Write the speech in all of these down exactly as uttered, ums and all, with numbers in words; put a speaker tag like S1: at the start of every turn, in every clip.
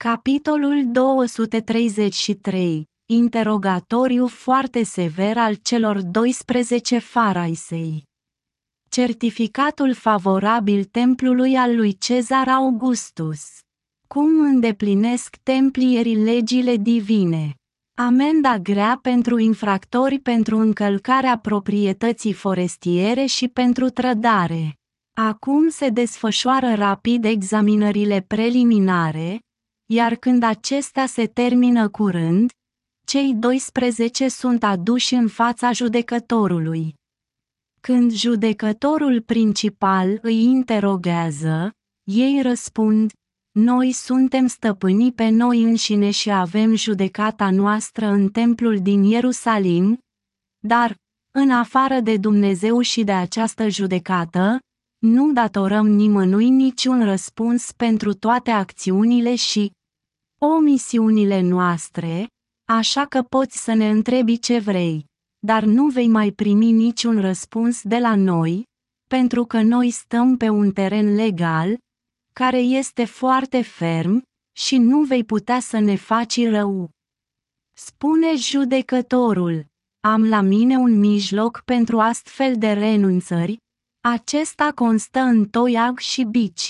S1: Capitolul două sute treizeci și trei. Interogatoriu foarte sever al celor doisprezece faraisei. Certificatul favorabil templului al lui Cezar Augustus. Cum îndeplinesc templierii legile divine? Amenda grea pentru infractori pentru încălcarea proprietății forestiere și pentru trădare. Acum se desfășoară rapid examinările preliminare, iar când acestea se termină curând, cei doisprezece sunt aduși în fața judecătorului. Când judecătorul principal îi interogează, ei răspund: noi suntem stăpâni pe noi înșine și avem judecata noastră în templul din Ierusalim, dar, în afară de Dumnezeu și de această judecată, nu datorăm nimănui niciun răspuns pentru toate acțiunile și omisiunile noastre, așa că poți să ne întrebi ce vrei, dar nu vei mai primi niciun răspuns de la noi, pentru că noi stăm pe un teren legal, care este foarte ferm, și nu vei putea să ne faci rău. Spune judecătorul: am la mine un mijloc pentru astfel de renunțări, acesta constă în toiag și bici.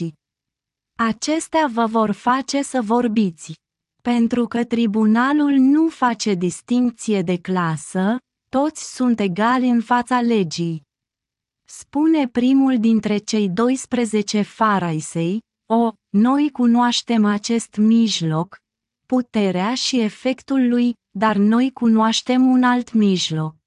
S1: Acestea vă vor face să vorbiți. Pentru că tribunalul nu face distincție de clasă, toți sunt egali în fața legii. Spune primul dintre cei doisprezece faraisei: o, noi cunoaștem acest mijloc, puterea și efectul lui, dar noi cunoaștem un alt mijloc.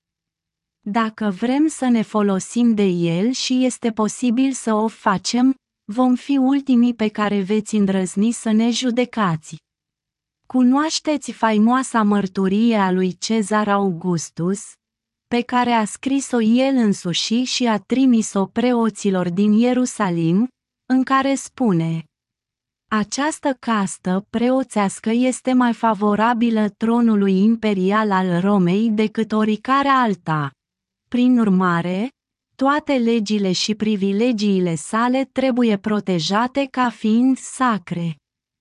S1: Dacă vrem să ne folosim de el și este posibil să o facem, vom fi ultimii pe care veți îndrăzni să ne judecați. Cunoașteți faimoasa mărturie a lui Cezar Augustus, pe care a scris-o el însuși și a trimis-o preoților din Ierusalim, în care spune: această castă preoțească este mai favorabilă tronului imperial al Romei decât oricare alta. Prin urmare, toate legile și privilegiile sale trebuie protejate ca fiind sacre.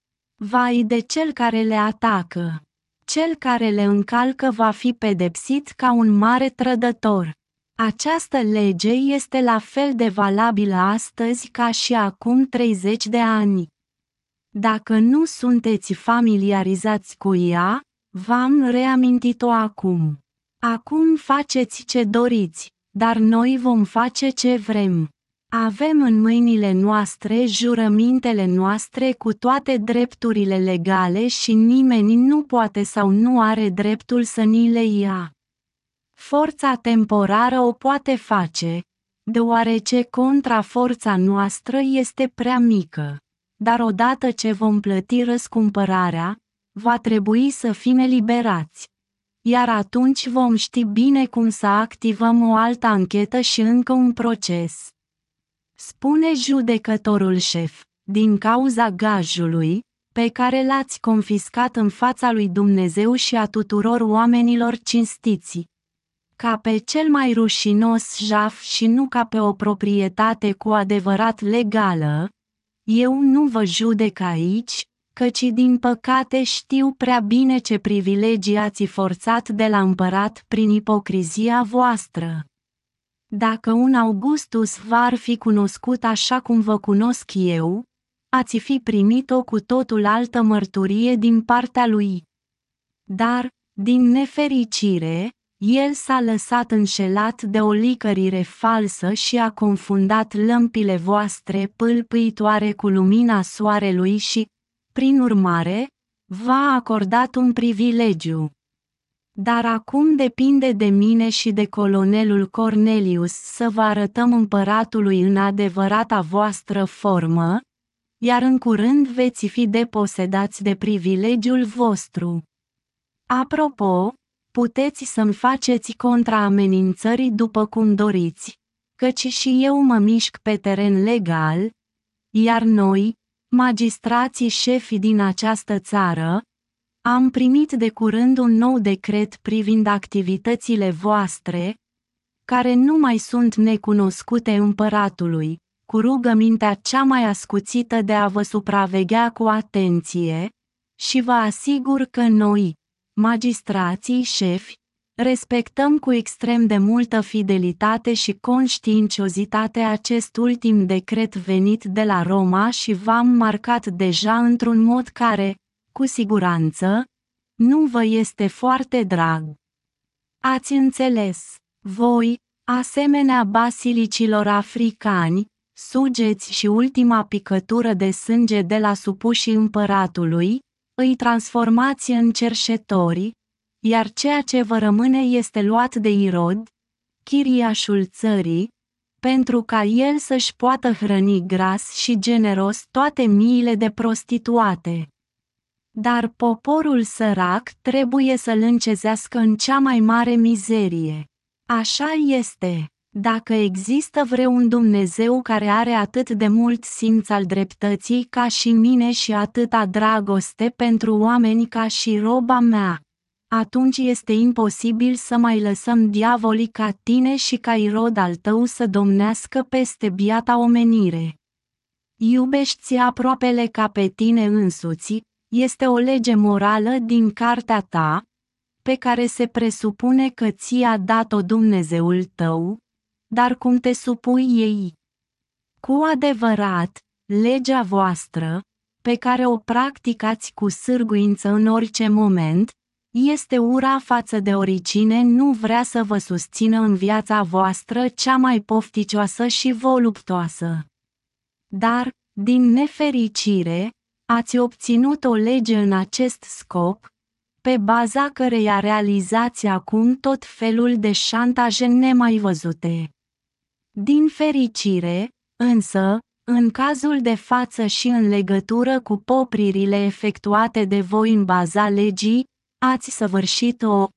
S1: Vai de cel care le atacă! Cel care le încalcă va fi pedepsit ca un mare trădător. Această lege este la fel de valabilă astăzi ca și acum treizeci de ani. Dacă nu sunteți familiarizați cu ea, v-am reamintit-o acum. Acum faceți ce doriți, dar noi vom face ce vrem. Avem în mâinile noastre jurămintele noastre cu toate drepturile legale și nimeni nu poate sau nu are dreptul să ni le ia. Forța temporară o poate face, deoarece contraforța noastră este prea mică. Dar odată ce vom plăti răscumpărarea, va trebui să fim eliberați. Iar atunci vom ști bine cum să activăm o altă anchetă și încă un proces. Spune judecătorul șef: din cauza gajului, pe care l-ați confiscat în fața lui Dumnezeu și a tuturor oamenilor cinstiți, ca pe cel mai rușinos jaf și nu ca pe o proprietate cu adevărat legală, eu nu vă judec aici, căci din păcate știu prea bine ce privilegii ați forțat de la împărat prin ipocrizia voastră. Dacă un Augustus v-ar fi cunoscut așa cum vă cunosc eu, ați fi primit o cu totul altă mărturie din partea lui. Dar, din nefericire, el s-a lăsat înșelat de o licărire falsă și a confundat lămpile voastre pâlpâitoare cu lumina soarelui și, prin urmare, v-a acordat un privilegiu. Dar acum depinde de mine și de colonelul Cornelius să vă arătăm împăratului în adevărata voastră formă, iar în curând veți fi deposedați de privilegiul vostru. Apropo, puteți să-mi faceți contraamenințări după cum doriți, căci și eu mă mișc pe teren legal, iar noi, magistrații șefi din această țară, am primit de curând un nou decret privind activitățile voastre, care nu mai sunt necunoscute împăratului, cu rugămintea cea mai ascuțită de a vă supraveghea cu atenție, Și vă asigur că noi, magistrații șefi, respectăm cu extrem de multă fidelitate și conștiinciozitate acest ultim decret venit de la Roma și v-am marcat deja într-un mod care, cu siguranță, nu vă este foarte drag. Ați înțeles, voi, asemenea basilicilor africani, sugeți și ultima picătură de sânge de la supușii împăratului, îi transformați în cerșetori, iar ceea ce vă rămâne este luat de Irod, chiriașul țării, pentru ca el să-și poată hrăni gras și generos toate miile de prostituate. Dar poporul sărac trebuie să-l încezească în cea mai mare mizerie. Așa este. Dacă există vreun Dumnezeu care are atât de mult simț al dreptății ca și mine și atâta dragoste pentru oameni ca și roba mea, atunci este imposibil să mai lăsăm diavolii ca tine și ca Irod al tău să domnească peste biata omenire. Iubești aproapele ca pe tine însuți, este o lege morală din cartea ta, pe care se presupune că ți-a dat-o Dumnezeul tău, dar cum te supui ei? Cu adevărat, legea voastră, pe care o practicați cu sârguință în orice moment, este ura față de oricine nu vrea să vă susțină în viața voastră cea mai pofticioasă și voluptoasă. Dar, din nefericire, ați obținut o lege în acest scop, pe baza căreia realizați acum tot felul de șantaje nemai văzute. Din fericire, însă, în cazul de față și în legătură cu popririle efectuate de voi în baza legii, ați săvârșit o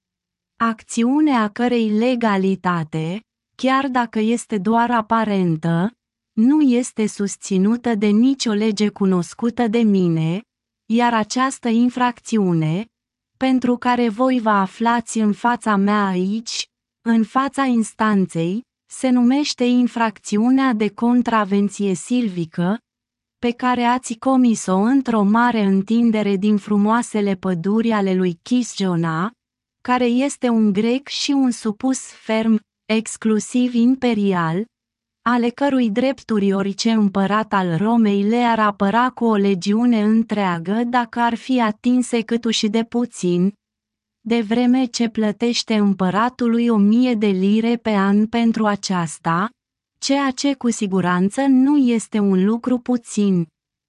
S1: acțiune a cărei legalitate, chiar dacă este doar aparentă, nu este susținută de nicio lege cunoscută de mine, iar această infracțiune, pentru care voi vă aflați în fața mea aici, în fața instanței, se numește infracțiunea de contravenție silvică, pe care ați comis-o într-o mare întindere din frumoasele păduri ale lui Kisjona, care este un grec și un supus ferm, exclusiv imperial, ale cărui drepturi orice împărat al Romei le-ar apăra cu o legiune întreagă dacă ar fi atinse câtuși de puțin, de vreme ce plătește împăratului o mie de lire pe an pentru aceasta, ceea ce cu siguranță nu este un lucru puțin.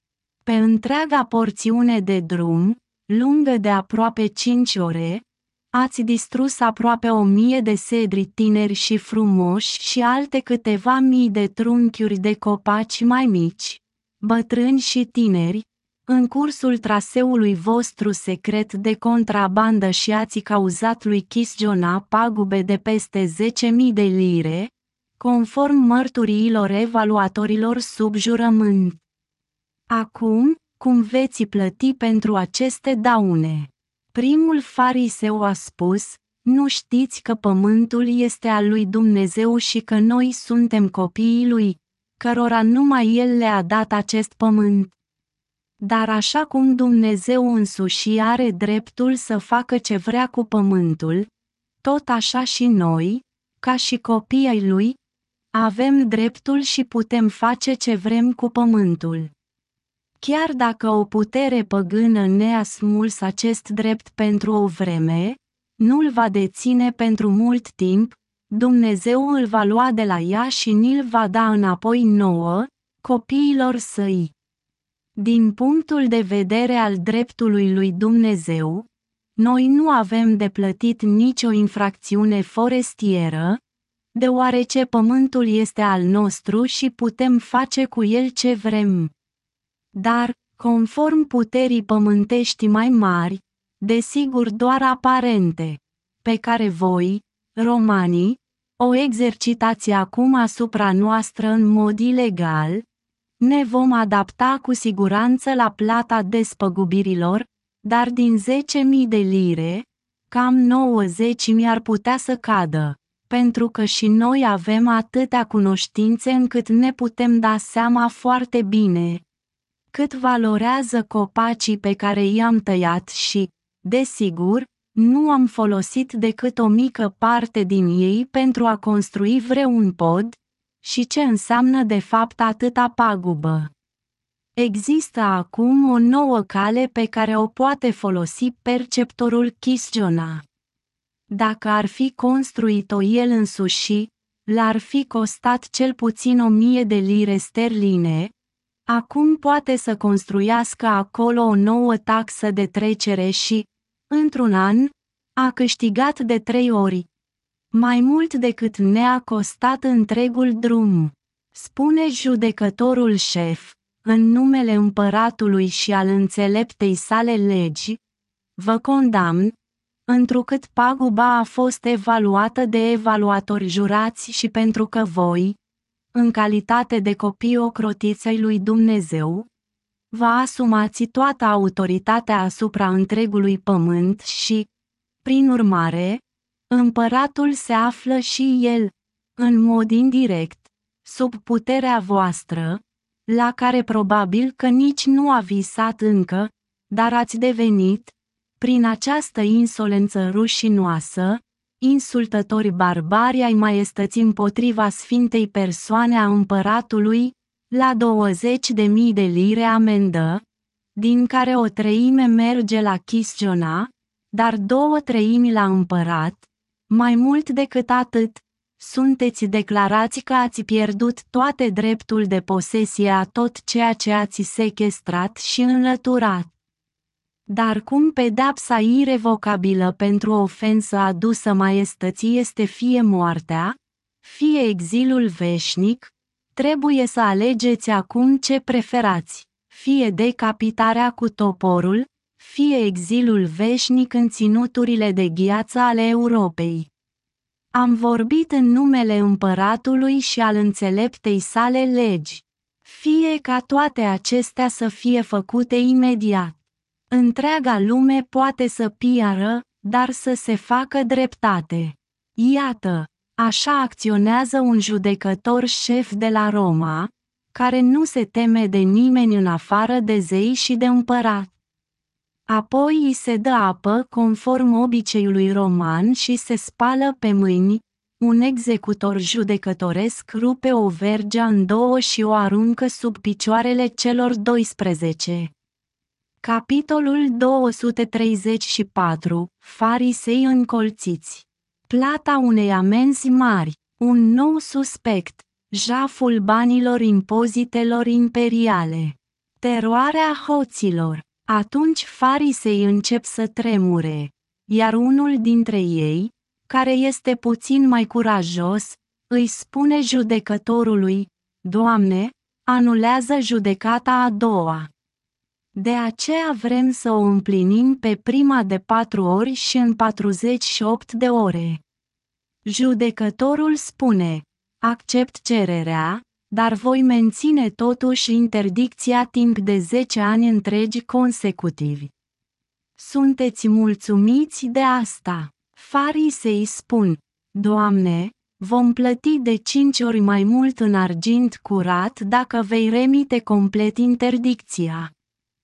S1: Pe întreaga porțiune de drum, lungă de aproape cinci ore, ați distrus aproape o mie de cedri tineri și frumoși și alte câteva mii de trunchiuri de copaci mai mici, bătrâni și tineri, în cursul traseului vostru secret de contrabandă și ați cauzat lui Kisjona pagube de peste zece mii de lire, conform mărturiilor evaluatorilor sub jurământ. Acum, cum veți plăti pentru aceste daune? Primul fariseu a spus, nu știți că pământul este al lui Dumnezeu și că noi suntem copiii lui, cărora numai el le-a dat acest pământ. Dar așa cum Dumnezeu însuși are dreptul să facă ce vrea cu pământul, tot așa și noi, ca și copiii ai lui, avem dreptul și putem face ce vrem cu pământul. Chiar dacă o putere păgână ne-a smuls acest drept pentru o vreme, nu-l va deține pentru mult timp, Dumnezeu îl va lua de la ea și ni-l va da înapoi nouă, copiilor săi. Din punctul de vedere al dreptului lui Dumnezeu, noi nu avem de plătit nicio infracțiune forestieră, deoarece pământul este al nostru și putem face cu el ce vrem. Dar, conform puterii pământești mai mari, desigur doar aparente, pe care voi, romanii, o exercitați acum asupra noastră în mod ilegal, ne vom adapta cu siguranță la plata despăgubirilor, dar din zece mii de lire, cam nouăzeci mi-ar putea să cadă, pentru că și noi avem atâtea cunoștințe încât ne putem da seama foarte bine cât valorează copacii pe care i-am tăiat și, desigur, nu am folosit decât o mică parte din ei pentru a construi vreun pod, și ce înseamnă de fapt atâta pagubă. Există acum o nouă cale pe care o poate folosi perceptorul Kisjona. Dacă ar fi construit-o el însuși, l-ar fi costat cel puțin o mie de lire sterline. Acum poate să construiască acolo o nouă taxă de trecere și, într-un an, a câștigat de trei ori mai mult decât ne-a costat întregul drum. Spune judecătorul șef, în numele împăratului și al înțeleptei sale legi, vă condamn, întrucât paguba a fost evaluată de evaluatori jurați și pentru că voi, în calitate de copii ocrotiți ai lui Dumnezeu, vă asumați toată autoritatea asupra întregului pământ și, prin urmare, împăratul se află și el, în mod indirect, sub puterea voastră, la care probabil că nici nu a visat încă, dar ați devenit, prin această insolență rușinoasă, insultători barbari ai maiestății împotriva sfintei persoane a împăratului, la douăzeci de mii de lire amendă, din care o treime merge la Kisjona, dar două treimi la împărat. Mai mult decât atât, sunteți declarați că ați pierdut toate dreptul de posesie a tot ceea ce ați sechestrat și înlăturat. Dar cum pedapsa irevocabilă pentru o ofensă adusă maiestății este fie moartea, fie exilul veșnic, trebuie să alegeți acum ce preferați, fie decapitarea cu toporul, fie exilul veșnic în ținuturile de gheață ale Europei. Am vorbit în numele împăratului și al înțeleptei sale legi. Fie ca toate acestea să fie făcute imediat. Întreaga lume poate să piară, dar să se facă dreptate. Iată, așa acționează un judecător șef de la Roma, care nu se teme de nimeni în afară de zei și de împărat. Apoi îi se dă apă conform obiceiului roman și se spală pe mâini. Un executor judecătoresc rupe o vergea în două și o aruncă sub picioarele celor doisprezece. Capitolul două sute treizeci și patru. Farisei încolțiți. Plata unei amenzi mari. Un nou suspect. Jaful banilor impozitelor imperiale. Teroarea hoților. Atunci farisei încep să tremure, iar unul dintre ei, care este puțin mai curajos, îi spune judecătorului, Doamne, anulează judecata a doua. De aceea vrem să o împlinim pe prima de patru ori și în patruzeci și opt de ore. Judecătorul spune, accept cererea, dar voi menține totuși interdicția timp de zece ani întregi consecutivi. Sunteți mulțumiți de asta? Farisei spun, Doamne, vom plăti de cinci ori mai mult în argint curat dacă vei remite complet interdicția.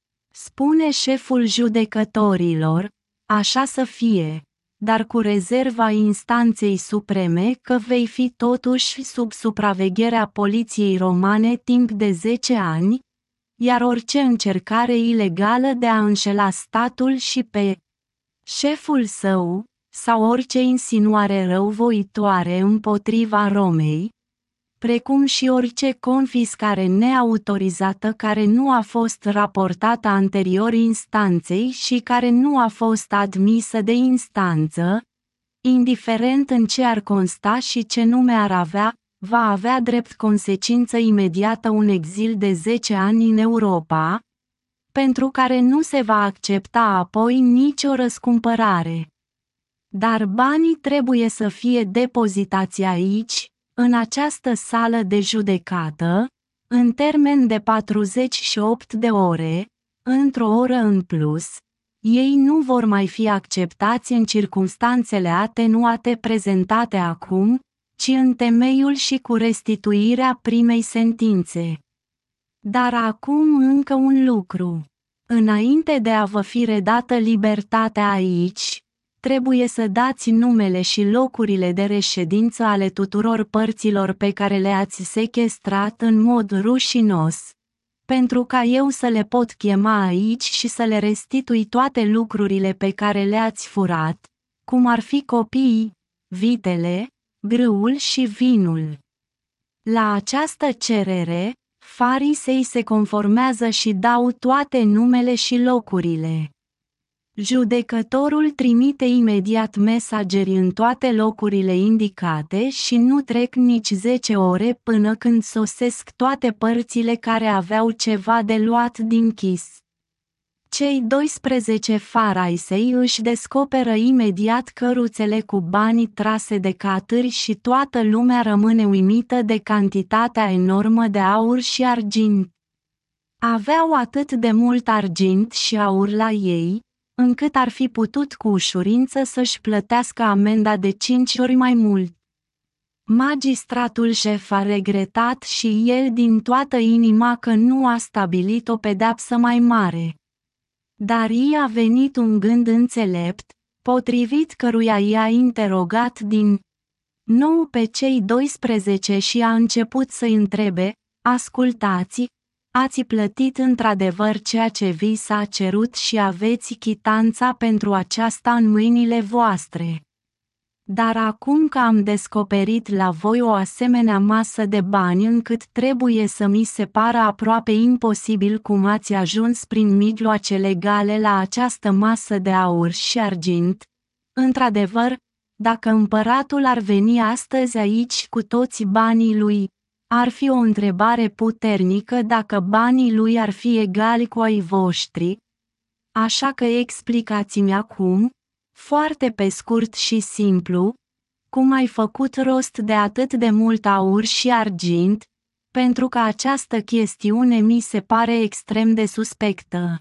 S1: Spune șeful judecătorilor, așa să fie, dar cu rezerva instanței supreme că vei fi totuși sub supravegherea poliției romane timp de zece ani, iar orice încercare ilegală de a înșela statul și pe șeful său, sau orice insinuare răuvoitoare împotriva Romei, precum și orice confiscare neautorizată care nu a fost raportată anterior instanței și care nu a fost admisă de instanță, indiferent în ce ar consta și ce nume ar avea, va avea drept consecință imediată un exil de zece ani în Europa, pentru care nu se va accepta apoi nicio răscumpărare. Dar banii trebuie să fie depozitați aici, în această sală de judecată, în termen de patruzeci și opt de ore, într-o oră în plus, ei nu vor mai fi acceptați în circumstanțele atenuate prezentate acum, ci în temeiul și cu restituirea primei sentințe. Dar acum încă un lucru. Înainte de a vă fi redată libertatea aici, trebuie să dați numele și locurile de reședință ale tuturor părților pe care le-ați sechestrat în mod rușinos, pentru ca eu să le pot chema aici și să le restitui toate lucrurile pe care le-ați furat, cum ar fi copiii, vitele, grâul și vinul. La această cerere, farisei se conformează și dau toate numele și locurile. Judecătorul trimite imediat mesageri în toate locurile indicate și nu trec nici zece ore până când sosesc toate părțile care aveau ceva de luat din chis. Cei doisprezece faraisei își descoperă imediat căruțele cu banii trase de catâri și toată lumea rămâne uimită de cantitatea enormă de aur și argint. Aveau atât de mult argint și aur la ei, încât ar fi putut cu ușurință să-și plătească amenda de cinci ori mai mult. Magistratul șef a regretat și el din toată inima că nu a stabilit o pedeapsă mai mare. Dar i-a venit un gând înțelept, potrivit căruia i-a interogat din nou pe cei doisprezece și a început să-i întrebe: ascultați, ați plătit într-adevăr ceea ce vi s-a cerut și aveți chitanța pentru aceasta în mâinile voastre. Dar acum că am descoperit la voi o asemenea masă de bani încât trebuie să mi se pară aproape imposibil cum ați ajuns prin mijloace legale la această masă de aur și argint, într-adevăr, dacă împăratul ar veni astăzi aici cu toți banii lui, ar fi o întrebare puternică dacă banii lui ar fi egali cu ai voștri. Așa că explicați-mi acum, foarte pe scurt și simplu, cum ai făcut rost de atât de mult aur și argint, pentru că această chestiune mi se pare extrem de suspectă.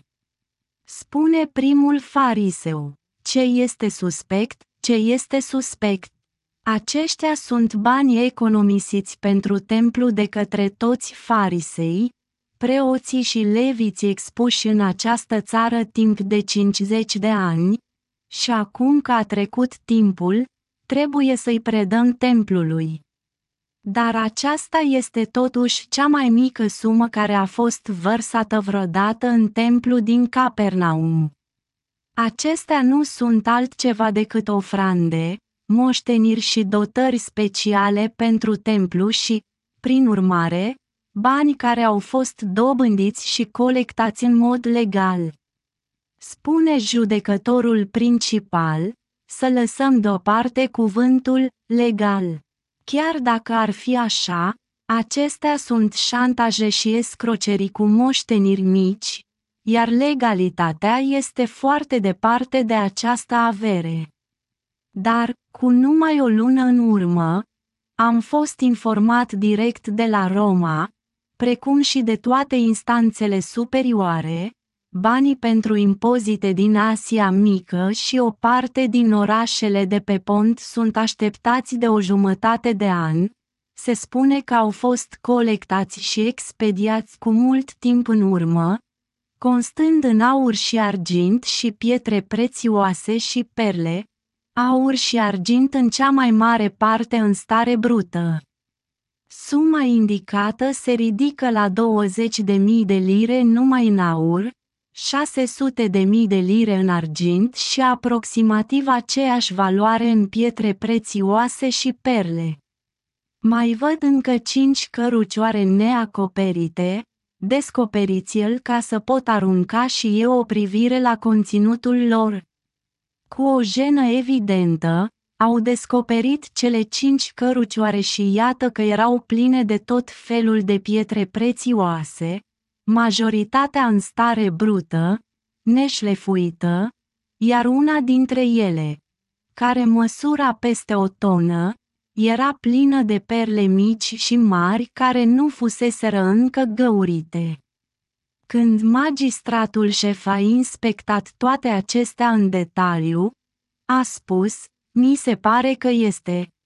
S1: Spune primul fariseu: ce este suspect, ce este suspect? Aceștia sunt banii economisiți pentru templu de către toți farisei, preoții și leviții expuși în această țară timp de cincizeci de ani, și acum că a trecut timpul, trebuie să-i predăm templului. Dar aceasta este totuși cea mai mică sumă care a fost vărsată vreodată în templu din Capernaum. Acestea nu sunt altceva decât ofrande, moșteniri și dotări speciale pentru templu și, prin urmare, bani care au fost dobândiți și colectați în mod legal. Spune judecătorul principal, să lăsăm deoparte cuvântul legal. Chiar dacă ar fi așa, acestea sunt șantaje și escrocerii cu moșteniri mici, iar legalitatea este foarte departe de această avere. Dar, cu numai o lună în urmă, am fost informat direct de la Roma, precum și de toate instanțele superioare, banii pentru impozite din Asia Mică și o parte din orașele de pe pont sunt așteptați de o jumătate de an. Se spune că au fost colectați și expediați cu mult timp în urmă, constând în aur și argint și pietre prețioase și perle, aur și argint în cea mai mare parte în stare brută. Suma indicată se ridică la douăzeci de mii de lire numai în aur, șase sute de mii de lire în argint și aproximativ aceeași valoare în pietre prețioase și perle. Mai văd încă cinci cărucioare neacoperite, descoperiți-l ca să pot arunca și eu o privire la conținutul lor. Cu o jenă evidentă, au descoperit cele cinci cărucioare și iată că erau pline de tot felul de pietre prețioase, majoritatea în stare brută, neșlefuită, iar una dintre ele, care măsura peste o tonă, era plină de perle mici și mari care nu fuseseră încă găurite. Când magistratul șef a inspectat toate acestea în detaliu, a spus: mi se pare că este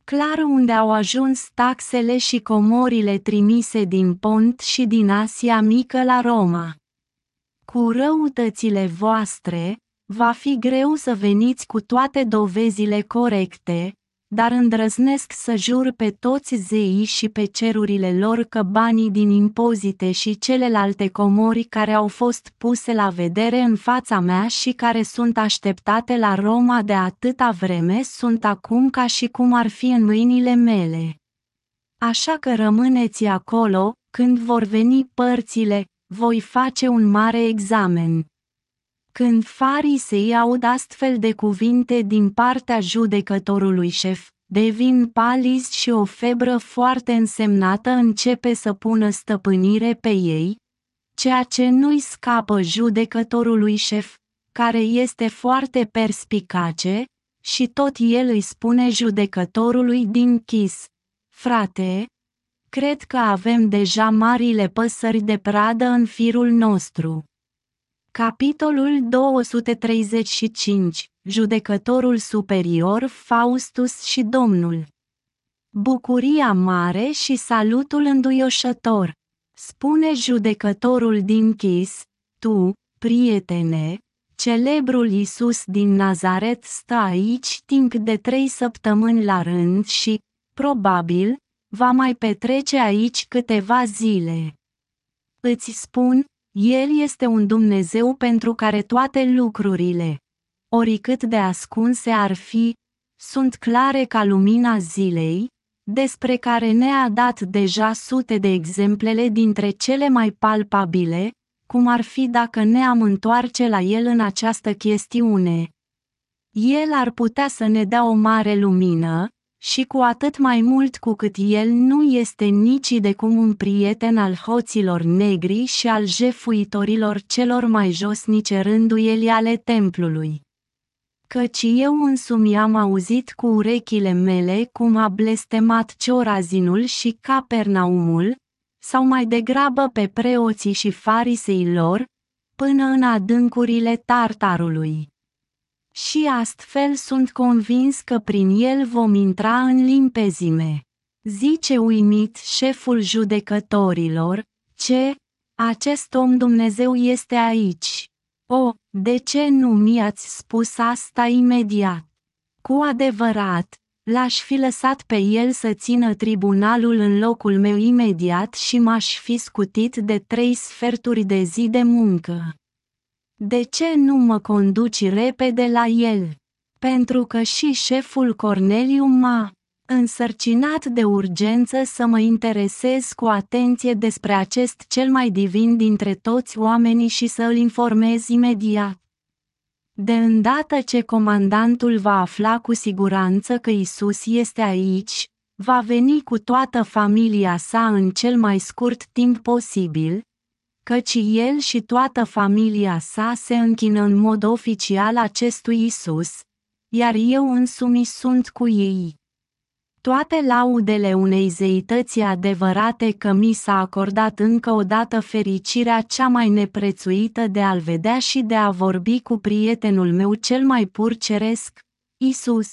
S1: clar unde au ajuns taxele și comorile trimise din Pont și din Asia Mică la Roma. Cu răutățile voastre, va fi greu să veniți cu toate dovezile corecte, dar îndrăznesc să jur pe toți zeii și pe cerurile lor că banii din impozite și celelalte comori care au fost puse la vedere în fața mea și care sunt așteptate la Roma de atâta vreme sunt acum ca și cum ar fi în mâinile mele. Așa că rămâneți acolo, când vor veni părțile, voi face un mare examen. Când farisei aud astfel de cuvinte din partea judecătorului șef, devin palizi și o febră foarte însemnată începe să pună stăpânire pe ei, ceea ce nu-i scapă judecătorului șef, care este foarte perspicace, și tot el îi spune judecătorului din Chis: frate, cred că avem deja marile păsări de pradă în firul nostru. Capitolul două sute treizeci și cinci. Judecătorul superior Faustus și Domnul. Bucuria mare și salutul înduioșător. Spune judecătorul din Chis: tu, prietene, celebrul Iisus din Nazaret stă aici timp de trei săptămâni la rând și, probabil, va mai petrece aici câteva zile. Îți spun, El este un Dumnezeu pentru care toate lucrurile, oricât de ascunse ar fi, sunt clare ca lumina zilei, despre care ne-a dat deja sute de exemplele dintre cele mai palpabile, cum ar fi dacă ne-am întoarce la El în această chestiune. El ar putea să ne dea o mare lumină, și cu atât mai mult cu cât El nu este nici de cum un prieten al hoților negri și al jefuitorilor celor mai josnice rânduieli ale templului. Căci eu însumi am auzit cu urechile mele cum a blestemat Ciorazinul și Capernaumul, sau mai degrabă pe preoții și farisei lor, până în adâncurile Tartarului. Și astfel sunt convins că prin el vom intra în limpezime. Zice uimit șeful judecătorilor: ce? Acest om Dumnezeu este aici. O, de ce nu mi-ați spus asta imediat? Cu adevărat, l-aș fi lăsat pe el să țină tribunalul în locul meu imediat și m-aș fi scutit de trei sferturi de zi de muncă. De ce nu mă conduci repede la el? Pentru că și șeful Corneliu m-a însărcinat de urgență să mă interesez cu atenție despre acest cel mai divin dintre toți oamenii și să îl informez imediat. De îndată ce comandantul va afla cu siguranță că Isus este aici, va veni cu toată familia sa în cel mai scurt timp posibil, căci el și toată familia sa se închină în mod oficial acestui Isus, iar eu însumi sunt cu ei. Toate laudele unei zeități adevărate că mi s-a acordat încă o dată fericirea cea mai neprețuită de a-l vedea și de a vorbi cu prietenul meu cel mai pur ceresc, Isus.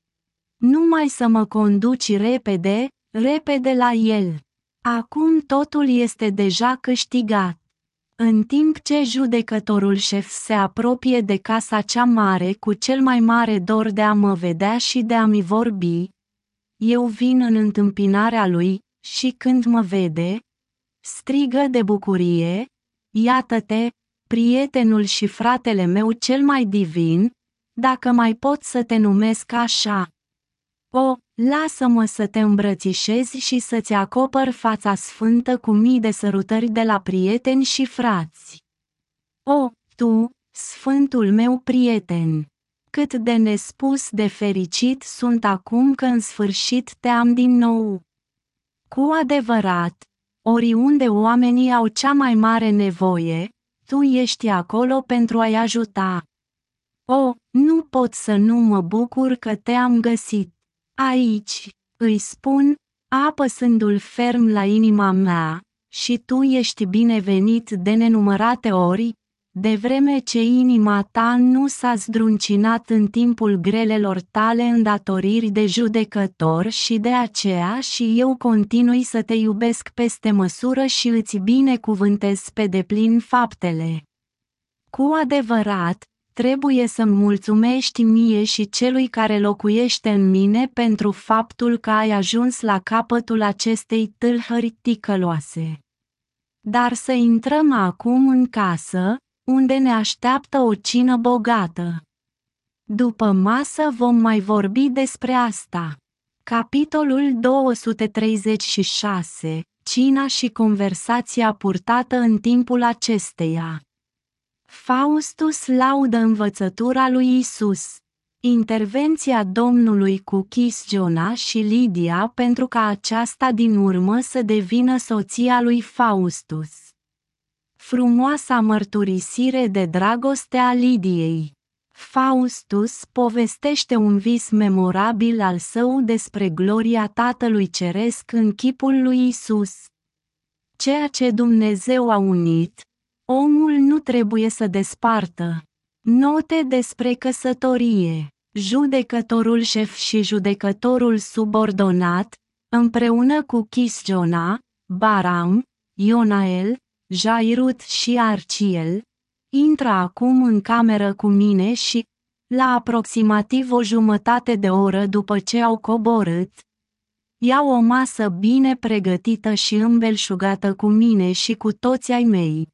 S1: Numai să mă conduci repede, repede la el. Acum totul este deja câștigat. În timp ce judecătorul șef se apropie de casa cea mare cu cel mai mare dor de a mă vedea și de a-mi vorbi, eu vin în întâmpinarea lui și când mă vede, strigă de bucurie: iată-te, prietenul și fratele meu cel mai divin, dacă mai pot să te numesc așa. O, lasă-mă să te îmbrățișezi și să-ți acopăr fața sfântă cu mii de sărutări de la prieteni și frați. O, tu, sfântul meu prieten! Cât de nespus de fericit sunt acum că în sfârșit te am din nou. Cu adevărat, oriunde oamenii au cea mai mare nevoie, tu ești acolo pentru a-i ajuta. O, nu pot să nu mă bucur că te-am găsit. Aici, îi spun, apăsându-l ferm la inima mea, și tu ești binevenit de nenumărate ori, de vreme ce inima ta nu s-a zdruncinat în timpul grelelor tale îndatoriri de judecător și de aceea și eu continui să te iubesc peste măsură și îți binecuvântez pe deplin faptele. Cu adevărat, trebuie să-mi mulțumești mie și celui care locuiește în mine pentru faptul că ai ajuns la capătul acestei tâlhări ticăloase. Dar să intrăm acum în casă, unde ne așteaptă o cină bogată. După masă vom mai vorbi despre asta. Capitolul două sute treizeci și șase. Cina și conversația purtată în timpul acesteia. Faustus laudă învățătura lui Isus. Intervenția Domnului cu Chisgiona și Lidia pentru ca aceasta din urmă să devină soția lui Faustus. Frumoasa mărturisire de dragoste a Lidiei. Faustus povestește un vis memorabil al său despre gloria Tatălui Ceresc în chipul lui Isus. Ceea ce Dumnezeu a unit, omul nu trebuie să despartă. Note despre căsătorie. Judecătorul șef și judecătorul subordonat, împreună cu Chisgiona, Baram, Ionael, Jairut și Arciel, intră acum în cameră cu mine și, la aproximativ o jumătate de oră după ce au coborât, iau o masă bine pregătită și îmbelșugată cu mine și cu toți ai mei.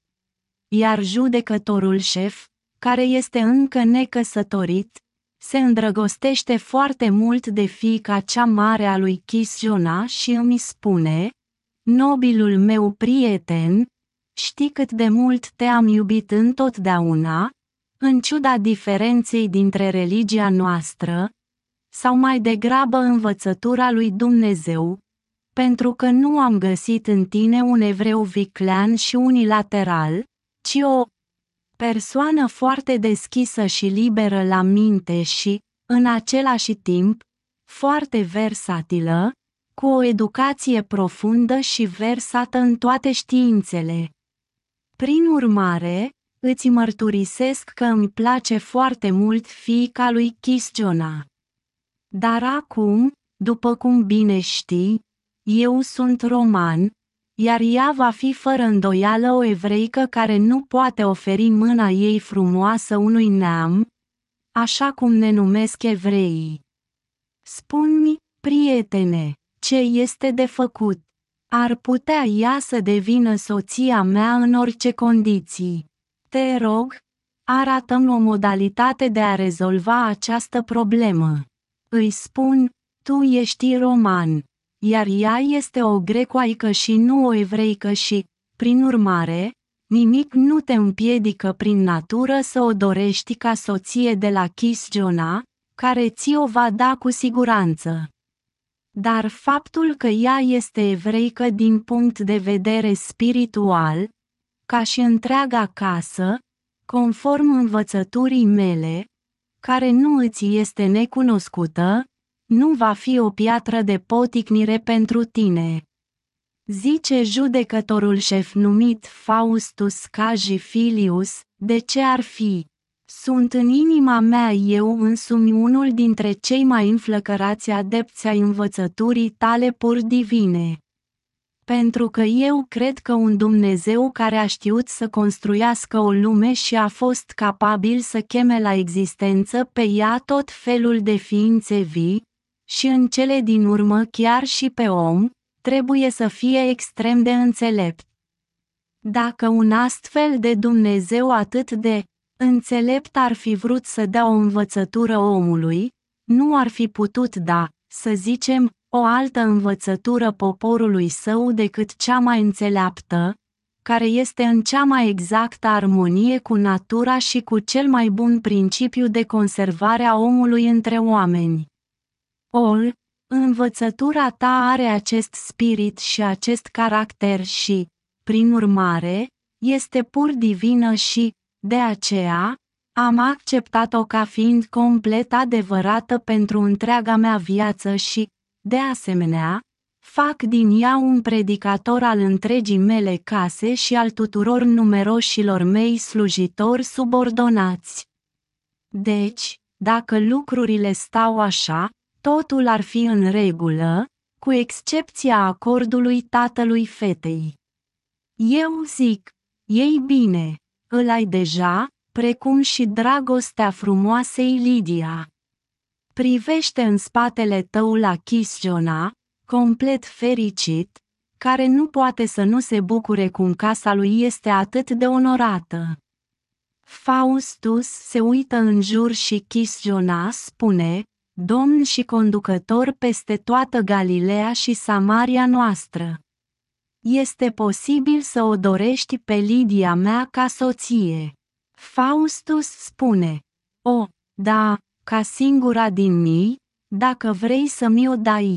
S1: Iar judecătorul șef, care este încă necăsătorit, se îndrăgostește foarte mult de fiica cea mare a lui Chisgiona și îmi spune: nobilul meu prieten, știi cât de mult te-am iubit întotdeauna, în ciuda diferenței dintre religia noastră, sau mai degrabă învățătura lui Dumnezeu, pentru că nu am găsit în tine un evreu viclean și unilateral, ci o persoană foarte deschisă și liberă la minte și, în același timp, foarte versatilă, cu o educație profundă și versată în toate științele. Prin urmare, îți mărturisesc că îmi place foarte mult fiica lui Chisgiona. Dar acum, după cum bine știi, eu sunt roman, iar ea va fi fără îndoială o evreică care nu poate oferi mâna ei frumoasă unui neam, așa cum ne numesc evreii. Spune-mi, prietene, ce este de făcut? Ar putea ea să devină soția mea în orice condiții. Te rog, arată-mi o modalitate de a rezolva această problemă. Îi spun, tu ești roman, iar ea este o grecoaică și nu o evreică și, prin urmare, nimic nu te împiedică prin natură să o dorești ca soție de la Chisgiona, care ți-o va da cu siguranță. Dar faptul că ea este evreică din punct de vedere spiritual, ca și întreaga casă, conform învățăturii mele, care nu îți este necunoscută, nu va fi o piatră de poticnire pentru tine. Zice judecătorul șef numit Faustus Cagifilius, de ce ar fi? Sunt în inima mea eu însumi unul dintre cei mai înflăcărați adepți ai învățăturii tale pur divine. Pentru că eu cred că un Dumnezeu care a știut să construiască o lume și a fost capabil să cheme la existență pe ea tot felul de ființe vii, și în cele din urmă chiar și pe om, trebuie să fie extrem de înțelept. Dacă un astfel de Dumnezeu atât de înțelept ar fi vrut să dea o învățătură omului, nu ar fi putut da, să zicem, o altă învățătură poporului său decât cea mai înțeleaptă, care este în cea mai exactă armonie cu natura și cu cel mai bun principiu de conservare a omului între oameni. Ol, învățătura ta are acest spirit și acest caracter și, prin urmare, este pur divină și, de aceea, am acceptat-o ca fiind complet adevărată pentru întreaga mea viață și, de asemenea, Fac din ea un predicator al întregii mele case și al tuturor numeroșilor mei slujitori subordonați. Deci, dacă lucrurile stau așa, totul ar fi în regulă, cu excepția acordului tatălui fetei. Eu zic, ei bine, îl ai deja, precum și dragostea frumoasei Lidia. Privește în spatele tău la Kisjona, complet fericit, care nu poate să nu se bucure cum casa lui este atât de onorată. Faustus se uită în jur și Kisjona spune, Domn și conducător peste toată Galileea și Samaria noastră. Este posibil să o dorești pe Lidia mea ca soție. Faustus spune, O, da, ca singura din mii, dacă vrei să mi-o dai.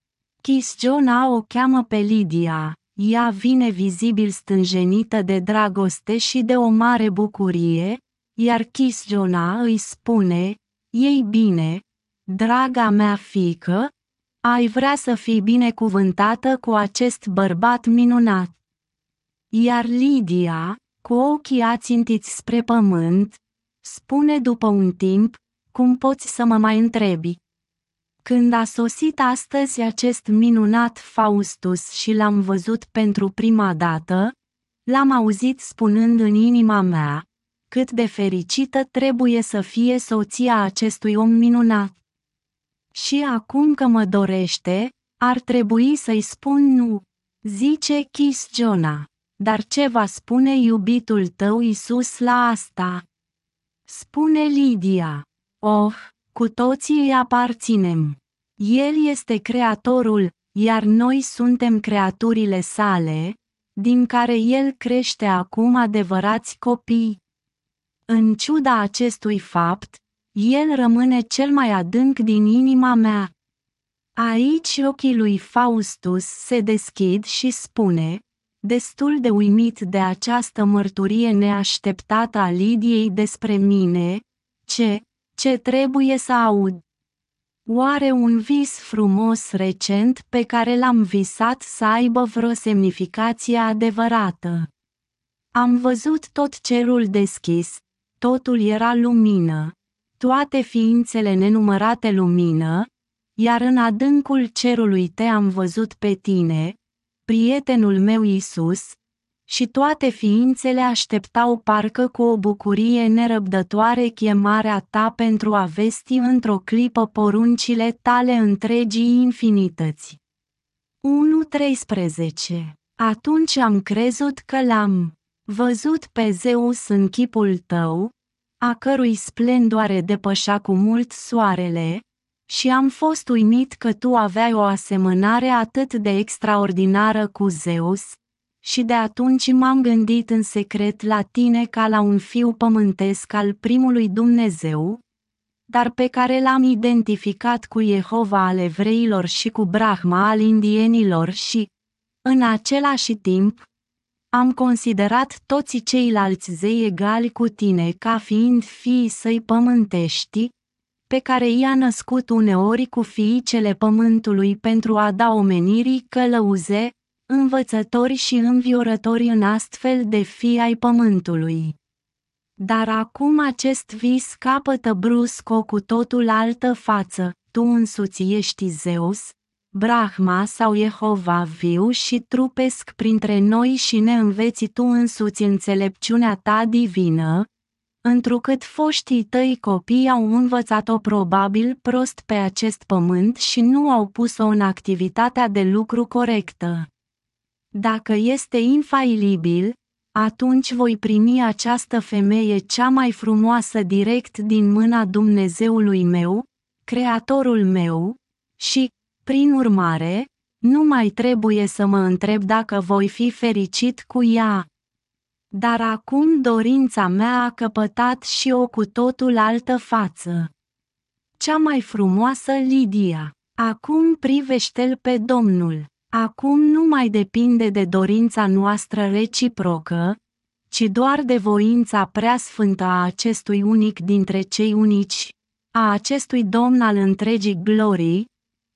S1: Kisjona o cheamă pe Lidia, ea vine vizibil stânjenită de dragoste și de o mare bucurie, iar Kisjona îi spune, ei bine, draga mea fiică, ai vrea să fii binecuvântată cu acest bărbat minunat. Iar Lidia, cu ochii ațintiți spre pământ, spune după un timp, cum poți să mă mai întrebi? Când a sosit astăzi acest minunat Faustus și l-am văzut pentru prima dată, l-am auzit spunând în inima mea, cât de fericită trebuie să fie soția acestui om minunat. Și acum că mă dorește, ar trebui să-i spun nu, zice Kisjona. Dar ce va spune iubitul tău Isus la asta? Spune Lidia, oh, cu toții îi aparținem. El este Creatorul, iar noi suntem creaturile sale, din care El crește acum adevărați copii. În ciuda acestui fapt, El rămâne cel mai adânc din inima mea. Aici ochii lui Faustus se deschid și spune, destul de uimit de această mărturie neașteptată a Lidiei despre mine, ce, ce trebuie să aud? Oare un vis frumos recent pe care l-am visat să aibă vreo semnificație adevărată? Am văzut tot cerul deschis, totul era lumină, toate ființele nenumărate lumină, iar în adâncul cerului te-am văzut pe tine, prietenul meu Isus, și toate ființele așteptau parcă cu o bucurie nerăbdătoare chemarea ta pentru a vesti într-o clipă poruncile tale întregii infinități. unu treisprezece. Atunci am crezut că l-am văzut pe Zeus în chipul tău, a cărui splendoare depășea cu mult soarele, și am fost uimit că tu aveai o asemănare atât de extraordinară cu Zeus, și de atunci m-am gândit în secret la tine ca la un fiu pământesc al primului Dumnezeu, dar pe care l-am identificat cu Jehova al evreilor și cu Brahma al indienilor și, în același timp, am considerat toți ceilalți zei egali cu tine ca fiind fiii săi pământești, pe care i-a născut uneori cu fiicele pământului pentru a da omenirii călăuze, învățători și înviorători în astfel de fii ai pământului. Dar acum acest vis capătă brusc o cu totul altă față, tu însuți ești Zeus, Brahma sau Jehova viu și trupesc printre noi și ne înveți tu însuți înțelepciunea ta divină, întrucât foștii tăi copii au învățat-o probabil prost pe acest pământ și nu au pus-o în activitatea de lucru corectă. Dacă este infailibil, atunci voi primi această femeie cea mai frumoasă direct din mâna Dumnezeului meu, Creatorul meu, și, prin urmare, nu mai trebuie să mă întreb dacă voi fi fericit cu ea. Dar acum dorința mea a căpătat și o cu totul altă față. Cea mai frumoasă Lidia, acum privește-l pe Domnul. Acum nu mai depinde de dorința noastră reciprocă, ci doar de voința preasfântă a acestui unic dintre cei unici, a acestui Domn al întregii glorii,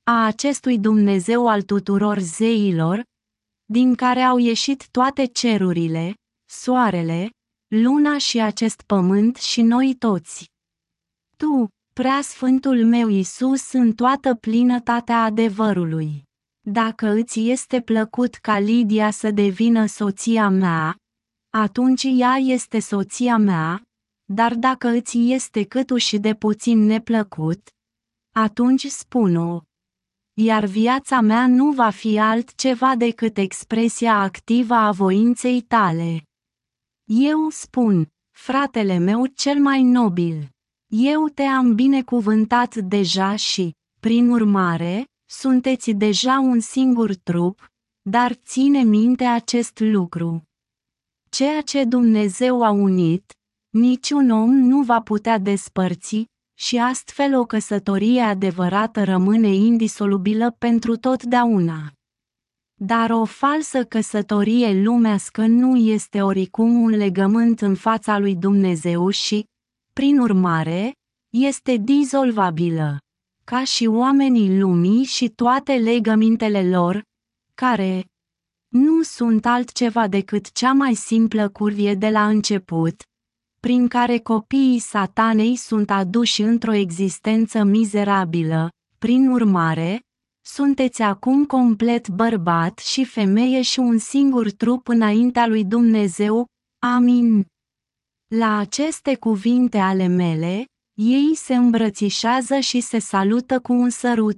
S1: a acestui Dumnezeu al tuturor zeilor, din care au ieșit toate cerurile, soarele, luna și acest pământ și noi toți. Tu, preasfântul meu Iisus, în toată plinătatea adevărului. Dacă îți este plăcut ca Lidia să devină soția mea, atunci ea este soția mea, dar dacă îți este câtuși de puțin neplăcut, atunci spun-o. Iar viața mea nu va fi altceva decât expresia activă a voinței tale. Eu spun, fratele meu cel mai nobil, eu te-am binecuvântat deja și, prin urmare, sunteți deja un singur trup, dar ține minte acest lucru. Ceea ce Dumnezeu a unit, niciun om nu va putea despărți, și astfel o căsătorie adevărată rămâne indisolubilă pentru totdeauna. Dar o falsă căsătorie lumească nu este oricum un legământ în fața lui Dumnezeu și, prin urmare, este dizolvabilă, ca și oamenii lumii și toate legămintele lor, care nu sunt altceva decât cea mai simplă curvie de la început, prin care copiii satanei sunt aduși într-o existență mizerabilă. Prin urmare, sunteți acum complet bărbat și femeie și un singur trup înaintea lui Dumnezeu. Amin. La aceste cuvinte ale mele, ei se îmbrățișează și se salută cu un sărut.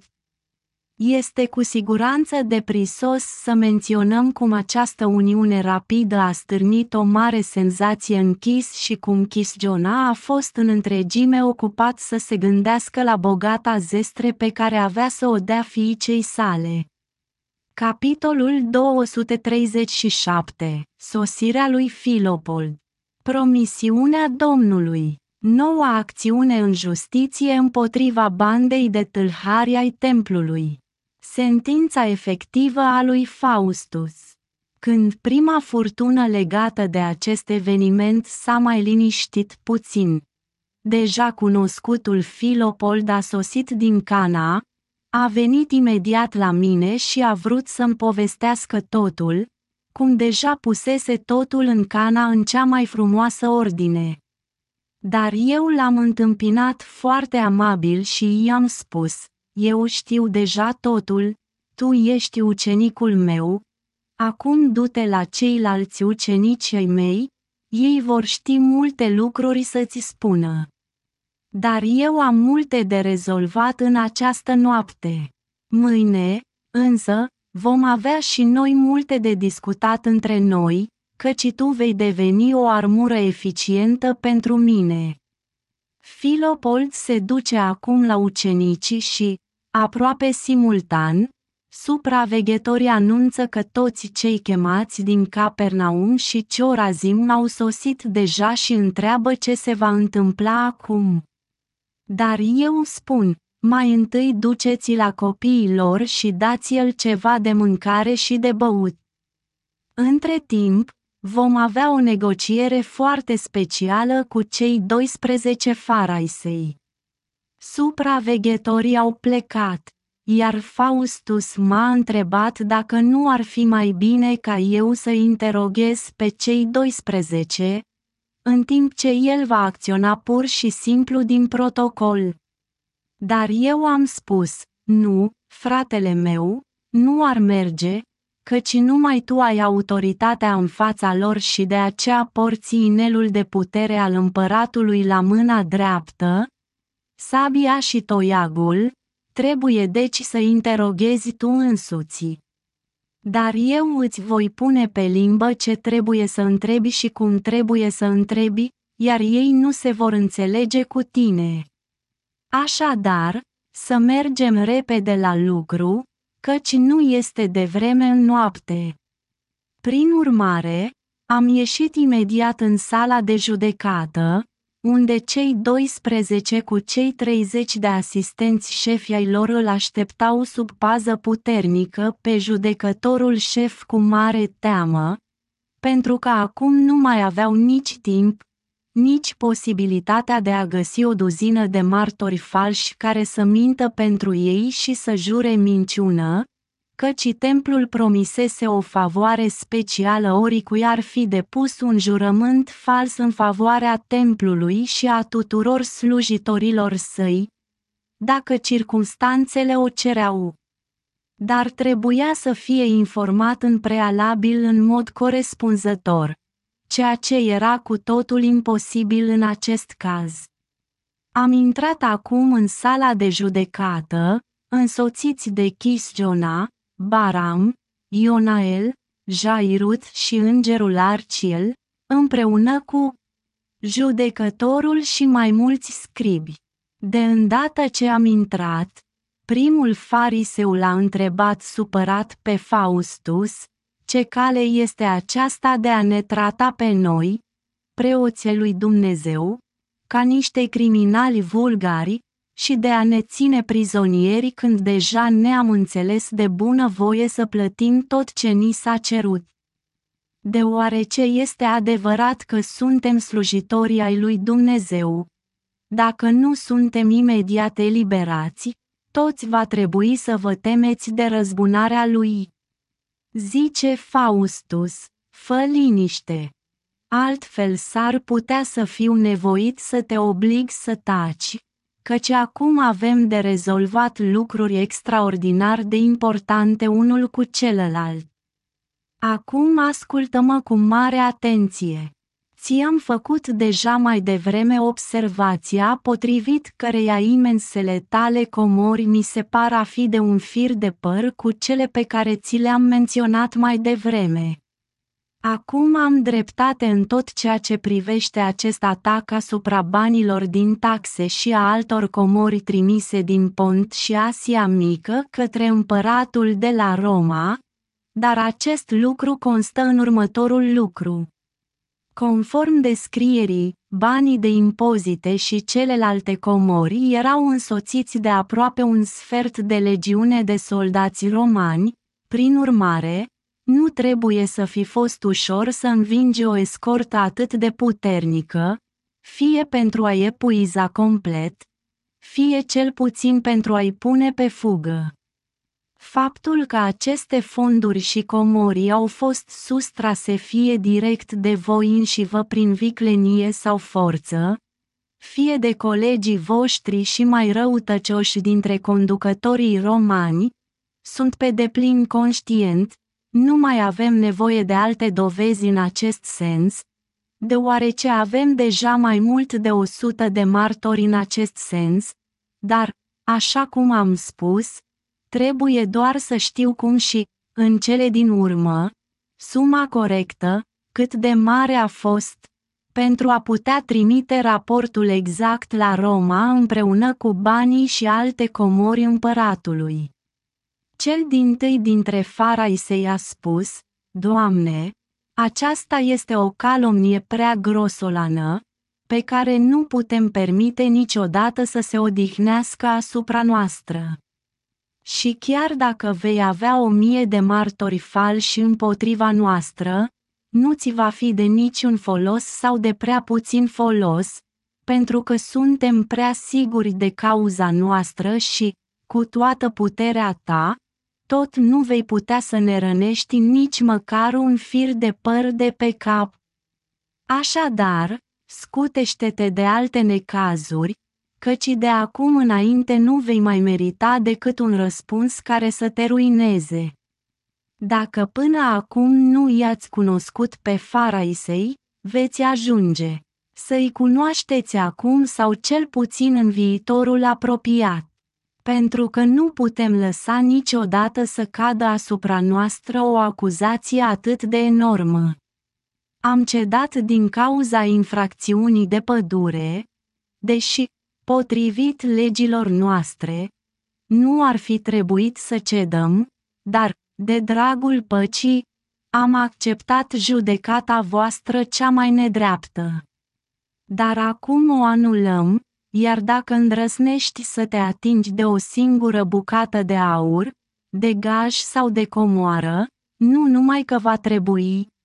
S1: Este cu siguranță deprisos să menționăm cum această uniune rapidă a stârnit o mare senzație în Kiss și cum Kiss Jonah a fost în întregime ocupat să se gândească la bogata zestre pe care avea să o dea fiicei sale. Capitolul două sute treizeci și șapte. Sosirea lui Filopold. Promisiunea Domnului. Noua acțiune în justiție împotriva bandei de tâlhari ai templului. Sentința efectivă a lui Faustus. Când prima furtună legată de acest eveniment s-a mai liniștit puțin, deja cunoscutul Filopold a sosit din Cana, a venit imediat la mine și a vrut să-mi povestească totul, cum deja pusese totul în Cana în cea mai frumoasă ordine. Dar eu l-am întâmpinat foarte amabil și i-am spus, eu știu deja totul, tu ești ucenicul meu, acum du-te la ceilalți ucenici ai mei, ei vor ști multe lucruri să-ți spună. Dar eu am multe de rezolvat în această noapte. Mâine, însă, vom avea și noi multe de discutat între noi, căci tu vei deveni o armură eficientă pentru mine. Filopold se duce acum la ucenicii și, aproape simultan, supraveghetorii anunță că toți cei chemați din Capernaum și Ciorazim au sosit deja și întreabă ce se va întâmpla acum. Dar eu spun, mai întâi duceți la copiii lor și dați-el ceva de mâncare și de băut. Între timp, vom avea o negociere foarte specială cu cei doisprezece faraisei. Supraveghetorii au plecat, iar Faustus m-a întrebat dacă nu ar fi mai bine ca eu să interoghez pe cei doisprezece, în timp ce el va acționa pur și simplu din protocol. Dar eu am spus, nu, fratele meu, nu ar merge, căci numai tu ai autoritatea în fața lor și de aceea porți inelul de putere al împăratului la mâna dreaptă, sabia și toiagul, trebuie deci să interoghezi tu însuți. Dar eu îți voi pune pe limbă ce trebuie să întrebi și cum trebuie să întrebi, iar ei nu se vor înțelege cu tine. Așadar, să mergem repede la lucru, căci nu este devreme în noapte. Prin urmare, am ieșit imediat în sala de judecată, unde cei doisprezece cu cei treizeci de asistenți șefi ai lor îl așteptau sub pază puternică pe judecătorul șef cu mare teamă, pentru că acum nu mai aveau nici timp, nici posibilitatea de a găsi o duzină de martori falși care să mintă pentru ei și să jure minciună, căci templul promisese o favoare specială oricui ar fi depus un jurământ fals în favoarea templului și a tuturor slujitorilor săi, dacă circumstanțele o cereau. Dar trebuia să fie informat în prealabil în mod corespunzător, ceea ce era cu totul imposibil în acest caz. Am intrat acum în sala de judecată, însoțiți de Chisjona, Baram, Ionael, Jairut și îngerul Arciel, împreună cu judecătorul și mai mulți scribi. De îndată ce am intrat, primul fariseu l-a întrebat supărat pe Faustus, ce cale este aceasta de a ne trata pe noi, preoții lui Dumnezeu, ca niște criminali vulgari, și de a ne ține prizonieri când deja ne-am înțeles de bună voie să plătim tot ce ni s-a cerut. Deoarece este adevărat că suntem slujitorii ai lui Dumnezeu, dacă nu suntem imediat eliberați, toți va trebui să vă temeți de răzbunarea lui. Zice Faustus, fă liniște. Altfel s-ar putea să fiu nevoit să te oblig să taci, căci acum avem de rezolvat lucruri extraordinar de importante unul cu celălalt. Acum ascultă-mă cu mare atenție. Ți-am făcut deja mai devreme observația potrivit căreia imensele tale comori mi se par a fi de un fir de păr cu cele pe care ți le-am menționat mai devreme. Acum am dreptate în tot ceea ce privește acest atac asupra banilor din taxe și a altor comori trimise din Pont și Asia Mică către împăratul de la Roma, dar acest lucru constă în următorul lucru. Conform descrierii, banii de impozite și celelalte comori erau însoțiți de aproape un sfert de legiune de soldați romani, prin urmare, nu trebuie să fi fost ușor să învingi o escortă atât de puternică, fie pentru a-i epuiza complet, fie cel puțin pentru a-i pune pe fugă. Faptul că aceste fonduri și comori au fost sustrase fie direct de voi înșivă prin viclenie sau forță, fie de colegii voștri și mai răutăcioși dintre conducătorii romani, sunt pe deplin conștient, nu mai avem nevoie de alte dovezi în acest sens, deoarece avem deja mai mult de o sută de martori în acest sens, dar, așa cum am spus, trebuie doar să știu cum și, în cele din urmă, suma corectă, cât de mare a fost, pentru a putea trimite raportul exact la Roma împreună cu banii și alte comori împăratului. Cel dintâi dintre faraisei a spus, Doamne, aceasta este o calomnie prea grosolană, pe care nu putem permite niciodată să se odihnească asupra noastră. Și chiar dacă vei avea o mie de martori falși împotriva noastră, nu ți va fi de niciun folos sau de prea puțin folos, pentru că suntem prea siguri de cauza noastră și, cu toată puterea ta, tot nu vei putea să ne rănești nici măcar un fir de păr de pe cap. Așadar, scutește-te de alte necazuri, căci de acum înainte nu vei mai merita decât un răspuns care să te ruineze. Dacă până acum nu i-ați cunoscut pe faraisei, veți ajunge să-i cunoașteți acum sau cel puțin în viitorul apropiat. Pentru că nu putem lăsa niciodată să cadă asupra noastră o acuzație atât de enormă. Am cedat din cauza infracțiunii de pădure, deși, potrivit legilor noastre, nu ar fi trebuit să cedăm, dar, de dragul păcii, am acceptat judecata voastră cea mai nedreaptă. Dar acum o anulăm, iar dacă îndrăznești să te atingi de o singură bucată de aur, de gaj sau de comoară, nu numai că va trebui,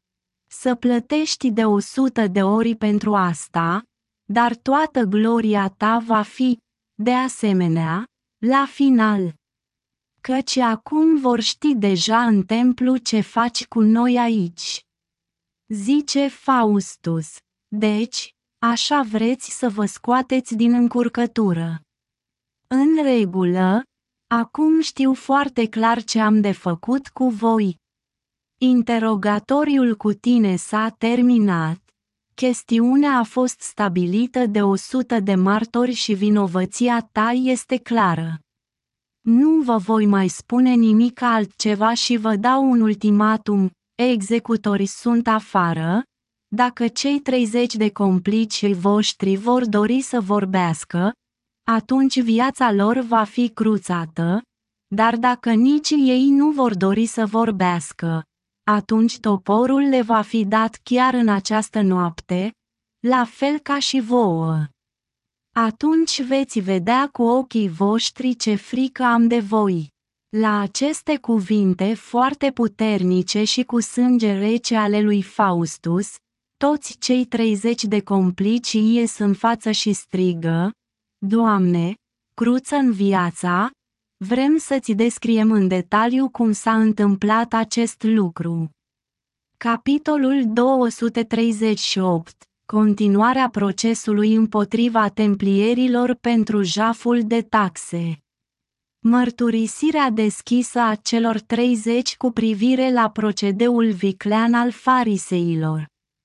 S1: Să plătești de o sută de ori pentru asta, dar toată gloria ta va fi, de asemenea, la final. Căci acum vor ști deja în templu ce faci cu noi aici. Zice Faustus, deci, așa vreți să vă scoateți din încurcătură. În regulă, acum știu foarte clar ce am de făcut cu voi. Interogatoriul cu tine s-a terminat. Chestiunea a fost stabilită de o sută de martori și vinovăția ta este clară. Nu vă voi mai spune nimic altceva și vă dau un ultimatum, executorii sunt afară, dacă cei treizeci de complici voștri vor dori să vorbească, atunci viața lor va fi cruțată, dar dacă nici ei nu vor dori să vorbească, atunci toporul le va fi dat chiar în această noapte, la fel ca și vouă. Atunci veți vedea cu ochii voștri ce frică am de voi. La aceste cuvinte foarte puternice și cu sânge rece ale lui Faustus, toți cei treizeci de complici ies în față și strigă, Doamne, cruță-n viața, vrem să-ți descriem în detaliu cum s-a întâmplat acest lucru. Capitolul două sute treizeci și opt. Continuarea procesului împotriva templierilor pentru jaful de taxe. Mărturisirea deschisă a celor treizeci cu privire la procedeul viclean al fariseilor.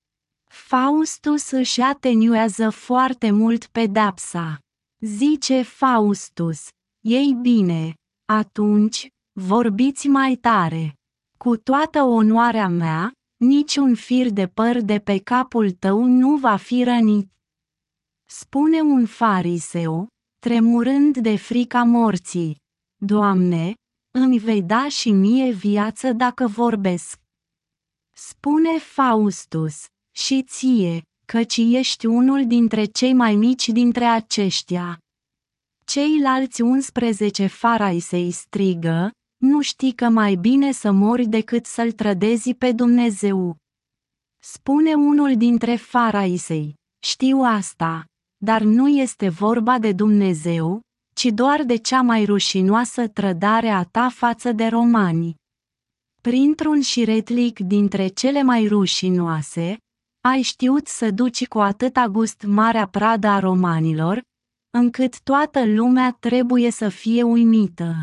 S1: Faustus își atenuează foarte mult pedepsa. Zice Faustus, ei bine, atunci, vorbiți mai tare. Cu toată onoarea mea, niciun fir de păr de pe capul tău nu va fi rănit. Spune un fariseu, tremurând de frica morții, Doamne, îmi vei da și mie viață dacă vorbesc. Spune Faustus, și ție, căci ești unul dintre cei mai mici dintre aceștia. Ceilalți unsprezece faraisei strigă, nu știi că mai bine să mori decât să-L trădezi pe Dumnezeu. Spune unul dintre faraisei, știu asta, dar nu este vorba de Dumnezeu, ci doar de cea mai rușinoasă trădare a ta față de romani. Printr-un șiretlic dintre cele mai rușinoase, ai știut să duci cu atâta gust marea pradă a romanilor, încât toată lumea trebuie să fie uimită.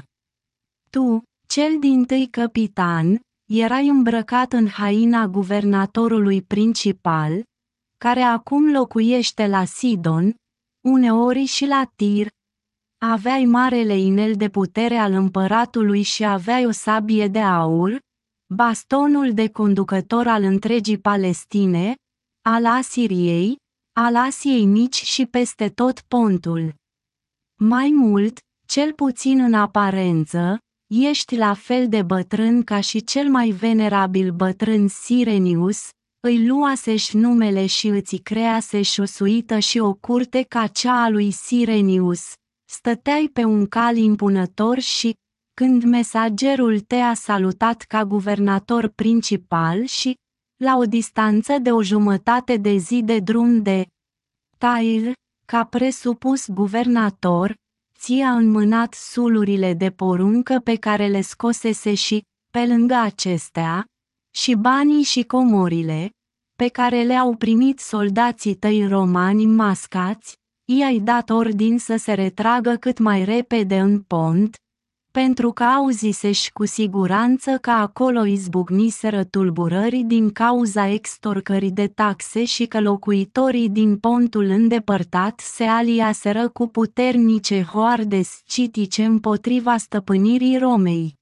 S1: Tu, cel dintâi capitan, erai îmbrăcat în haina guvernatorului principal, care acum locuiește la Sidon, uneori și la Tir. Aveai marele inel de putere al împăratului și aveai o sabie de aur, bastonul de conducător al întregii Palestine, al Asiriei, al Asiei mici și peste tot Pontul. Mai mult, cel puțin în aparență, ești la fel de bătrân ca și cel mai venerabil bătrân Sirenius, îi luaseși numele și îți creaseși o suită și o curte ca cea a lui Sirenius, stăteai pe un cal impunător și, când mesagerul te-a salutat ca guvernator principal și, la o distanță de o jumătate de zi de drum de Tair, ca presupus guvernator, ți-a înmânat sulurile de poruncă pe care le scosese și, pe lângă acestea, și banii și comorile, pe care le-au primit soldații tăi romani mascați, i-ai dat ordin să se retragă cât mai repede în Pont, pentru că auziseși cu siguranță că acolo izbucniseră tulburări din cauza extorcării de taxe și că locuitorii din Pontul îndepărtat se aliaseră cu puternice hoarde scitice împotriva stăpânirii Romei.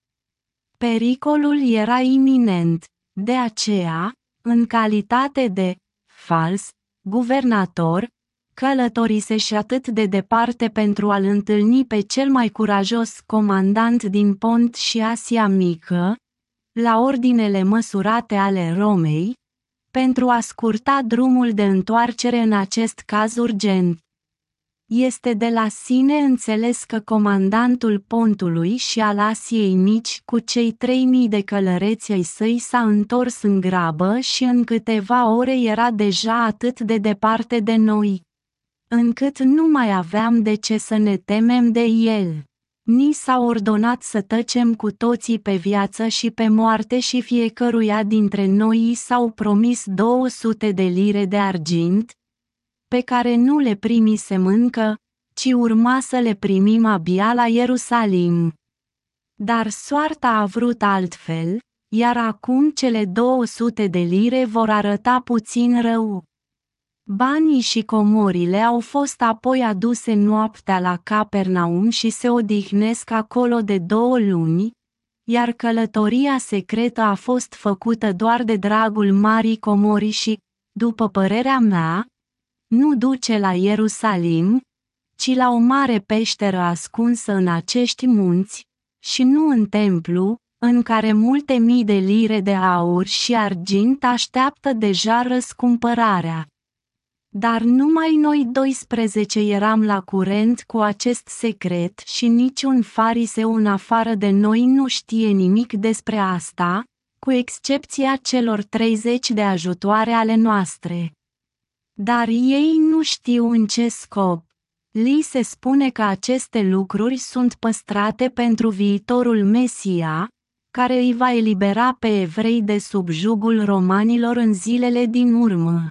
S1: Pericolul era iminent, de aceea, în calitate de fals guvernator, călătorise și atât de departe pentru a-l întâlni pe cel mai curajos comandant din Pont și Asia Mică, la ordinele măsurate ale Romei, pentru a scurta drumul de întoarcere în acest caz urgent. Este de la sine înțeles că comandantul Pontului și al Asiei Mici cu cei trei mii de călăreți ai săi s-a întors în grabă și în câteva ore era deja atât de departe de noi, încât nu mai aveam de ce să ne temem de el. Ni s-a ordonat să tăcem cu toții pe viață și pe moarte și fiecăruia dintre noi i s-au promis două sute de lire de argint, pe care nu le primisem încă, ci urma să le primim abia la Ierusalim. Dar soarta a vrut altfel, iar acum cele două sute de lire vor arăta puțin rău. Banii și comorile au fost apoi aduse noaptea la Capernaum și se odihnesc acolo de două luni, iar călătoria secretă a fost făcută doar de dragul Marii Comori și, după părerea mea, nu duce la Ierusalim, ci la o mare peșteră ascunsă în acești munți, și nu în templu, în care multe mii de lire de aur și argint așteaptă deja răscumpărarea. Dar numai noi doisprezece eram la curent cu acest secret și niciun fariseu în afară de noi nu știe nimic despre asta, cu excepția celor treizeci de ajutoare ale noastre. Dar ei nu știu în ce scop. Li se spune că aceste lucruri sunt păstrate pentru viitorul Mesia, care îi va elibera pe evrei de sub jugul romanilor în zilele din urmă.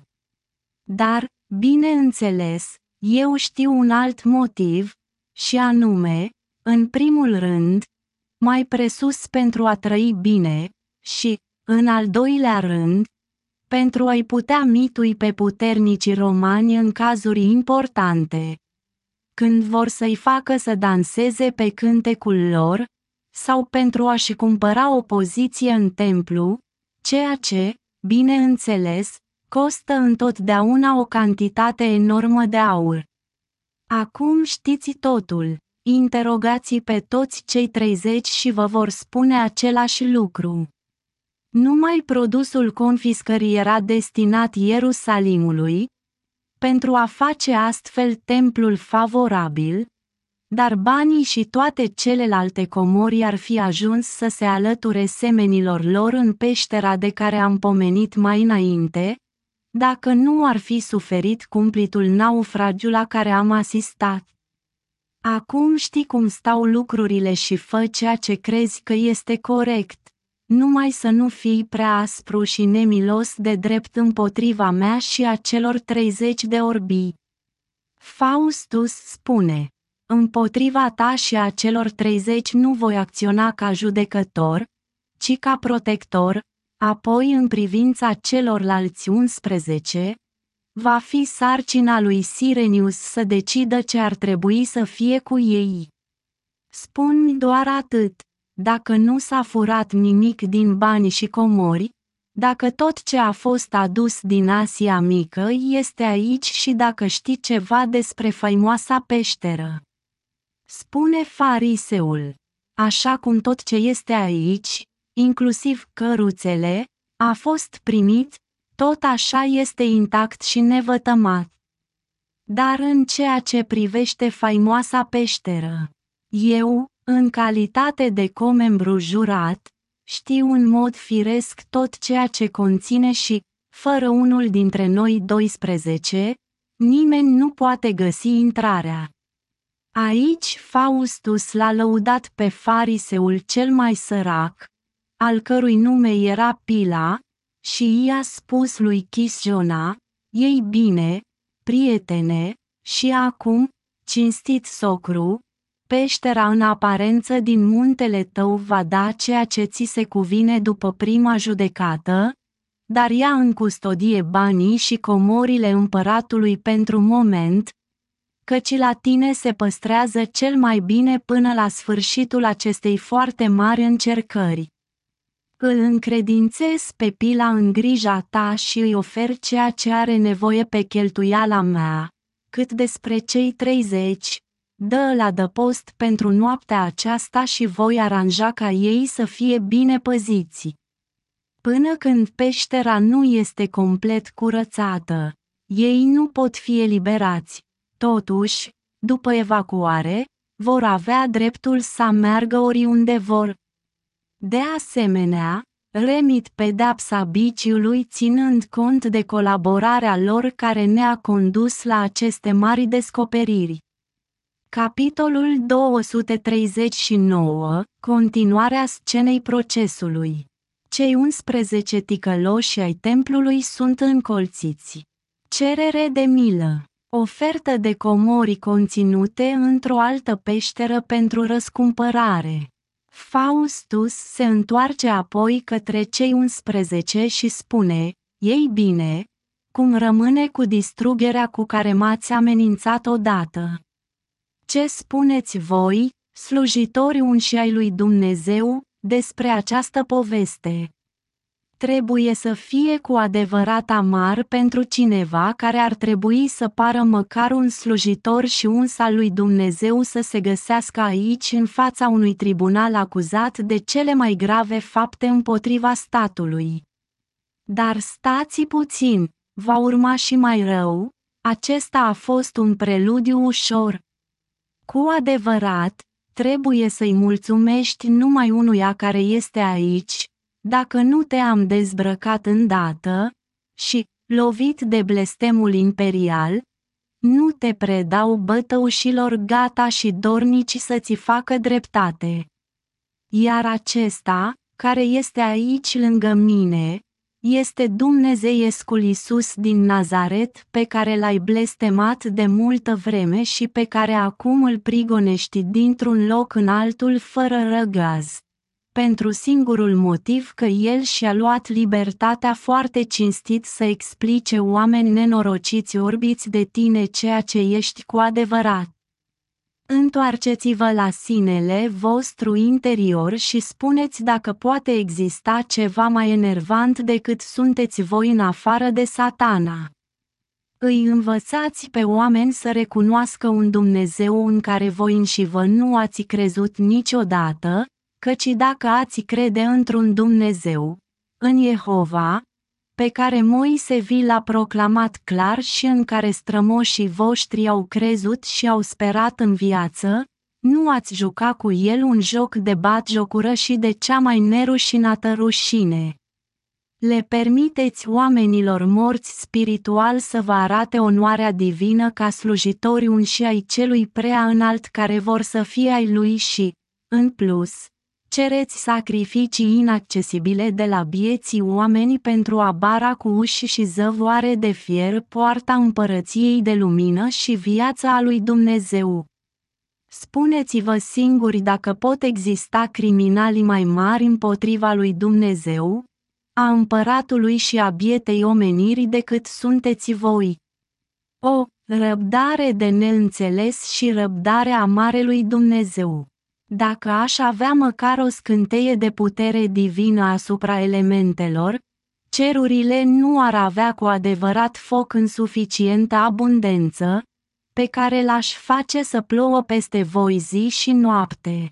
S1: Dar, bineînțeles, eu știu un alt motiv, și anume, în primul rând, mai presus pentru a trăi bine, și, în al doilea rând, pentru a-i putea mitui pe puternicii romani în cazuri importante, când vor să-i facă să danseze pe cântecul lor, sau pentru a-și cumpăra o poziție în templu, ceea ce, bineînțeles, costă întotdeauna o cantitate enormă de aur. Acum știți totul, interogați pe toți cei treizeci și vă vor spune același lucru. Numai produsul confiscării era destinat Ierusalimului, pentru a face astfel templul favorabil, dar banii și toate celelalte comori ar fi ajuns să se alăture semenilor lor în peștera de care am pomenit mai înainte, dacă nu ar fi suferit cumplitul naufragiu la care am asistat. Acum știi cum stau lucrurile și fă ceea ce crezi că este corect, numai să nu fii prea aspru și nemilos de drept împotriva mea și a celor treizeci de orbi. Faustus spune: împotriva ta și a celor treizeci nu voi acționa ca judecător, ci ca protector. Apoi, în privința celorlalți unsprezece, va fi sarcina lui Sirenius să decidă ce ar trebui să fie cu ei. Spun doar atât: dacă nu s-a furat nimic din bani și comori, dacă tot ce a fost adus din Asia Mică este aici și dacă știi ceva despre faimoasa peșteră. Spune fariseul: așa cum tot ce este aici, inclusiv căruțele, a fost primit, tot așa este intact și nevătămat. Dar în ceea ce privește faimoasa peșteră, eu, în calitate de comembru jurat, știu în mod firesc tot ceea ce conține și, fără unul dintre noi doisprezece, nimeni nu poate găsi intrarea. Aici Faustus l-a lăudat pe fariseul cel mai sărac, al cărui nume era Pila, și i-a spus lui Chisjona: ei bine, prietene, și acum, cinstit socru, peștera în aparență din muntele tău va da ceea ce ți se cuvine după prima judecată, dar ia în custodie banii și comorile împăratului pentru moment, căci la tine se păstrează cel mai bine până la sfârșitul acestei foarte mari încercări. Îl încredințez pe Pila în grija ta și îi ofer ceea ce are nevoie pe cheltuiala mea. Cât despre cei treizeci, dă la adăpost pentru noaptea aceasta și voi aranja ca ei să fie bine păziți. Până când peștera nu este complet curățată, ei nu pot fi eliberați. Totuși, după evacuare, vor avea dreptul să meargă oriunde vor. De asemenea, remit pedepsa biciului ținând cont de colaborarea lor care ne-a condus la aceste mari descoperiri. Capitolul două sute treizeci și nouă, continuarea scenei procesului. Cei unsprezece ticăloși ai templului sunt încolțiți. Cerere de milă. Ofertă de comori conținute într-o altă peșteră pentru răscumpărare. Faustus se întoarce apoi către cei unsprezece și spune: ei bine, cum rămâne cu distrugerea cu care m-ați amenințat odată? Ce spuneți voi, slujitori unși ai lui Dumnezeu, despre această poveste? Trebuie să fie cu adevărat amar pentru cineva care ar trebui să pară măcar un slujitor și uns al lui Dumnezeu să se găsească aici în fața unui tribunal acuzat de cele mai grave fapte împotriva statului. Dar stați puțin, va urma și mai rău, acesta a fost un preludiu ușor. Cu adevărat, trebuie să-i mulțumești numai unuia care este aici, dacă nu te-am dezbrăcat îndată, și, lovit de blestemul imperial, nu te predau bătăușilor gata și dornici să-ți facă dreptate. Iar acesta, care este aici lângă mine, este Dumnezeiescul Iisus din Nazaret pe care l-ai blestemat de multă vreme și pe care acum îl prigonești dintr-un loc în altul fără răgaz. Pentru singurul motiv că el și-a luat libertatea foarte cinstit să explice oameni nenorociți orbiți de tine ceea ce ești cu adevărat. Întoarceți-vă la sinele vostru interior și spuneți dacă poate exista ceva mai enervant decât sunteți voi în afară de Satana. Îi învățați pe oameni să recunoască un Dumnezeu în care voi înșivă nu ați crezut niciodată, căci dacă ați crede într-un Dumnezeu, în Jehova, pe care Moise vi l-a proclamat clar și în care strămoșii voștri au crezut și au sperat în viață, nu ați juca cu el un joc de batjocură și de cea mai nerușinată rușine. Le permiteți oamenilor morți spiritual să vă arate onoarea divină ca slujitori unși ai celui prea înalt care vor să fie ai lui și, în plus, cereți sacrificii inaccesibile de la bieții oameni pentru a bara cu uși și zăvoare de fier poarta împărăției de lumină și viața a lui Dumnezeu. Spuneți-vă singuri dacă pot exista criminali mai mari împotriva lui Dumnezeu, a împăratului și a bietei omeniri decât sunteți voi. O, răbdare de neînțeles și răbdarea a marelui Dumnezeu! Dacă aș avea măcar o scânteie de putere divină asupra elementelor, cerurile nu ar avea cu adevărat foc în suficientă abundență, pe care l-aș face să plouă peste voi zi și noapte.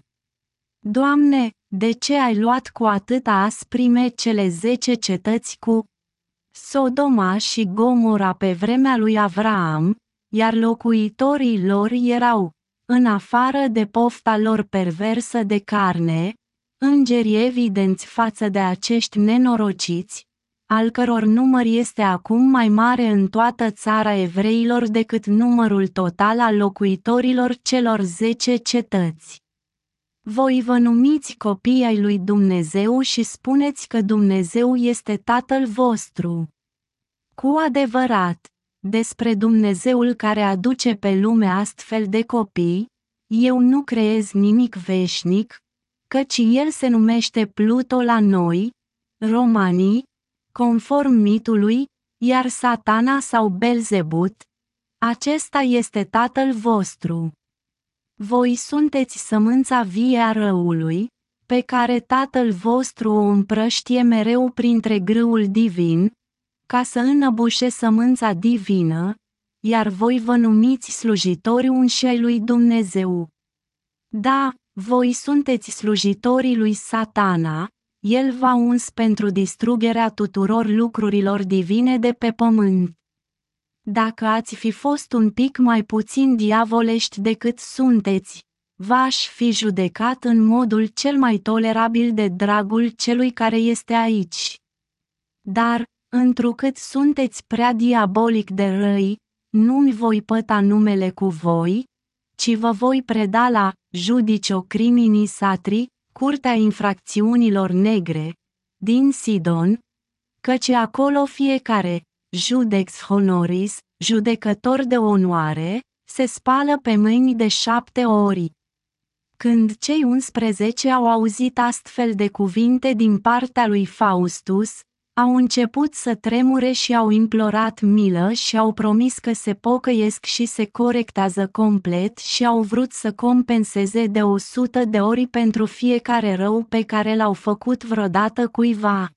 S1: Doamne, de ce ai luat cu atâta asprime cele zece cetăți cu Sodoma și Gomora pe vremea lui Avraam, iar locuitorii lor erau, în afară de pofta lor perversă de carne, îngeri evidenți față de acești nenorociți, al căror număr este acum mai mare în toată țara evreilor decât numărul total al locuitorilor celor zece cetăți. Voi vă numiți copii ai lui Dumnezeu și spuneți că Dumnezeu este Tatăl vostru. Cu adevărat, despre Dumnezeul care aduce pe lume astfel de copii, eu nu creez nimic veșnic, căci el se numește Pluto la noi, romanii, conform mitului, iar Satana sau Belzebut, acesta este tatăl vostru. Voi sunteți sămânța vie a răului, pe care tatăl vostru o împrăștie mereu printre grâul divin, ca să înăbușe sămânța divină, iar voi vă numiți slujitori unși ai lui Dumnezeu. Da, voi sunteți slujitorii lui Satana, el v-a uns pentru distrugerea tuturor lucrurilor divine de pe pământ. Dacă ați fi fost un pic mai puțin diavolești decât sunteți, v-aș fi judecat în modul cel mai tolerabil de dragul celui care este aici. Dar, întrucât sunteți prea diabolic de răi, nu-mi voi păta numele cu voi, ci vă voi preda la Judicio Criminis Satri, curtea infracțiunilor negre, din Sidon, căci acolo fiecare, judex honoris, judecător de onoare, se spală pe mâini de șapte ori. Când cei unsprezece au auzit astfel de cuvinte din partea lui Faustus, au început să tremure și au implorat milă și au promis că se pocăiesc și se corectează complet și au vrut să compenseze de o sută de ori pentru fiecare rău pe care l-au făcut vreodată cuiva.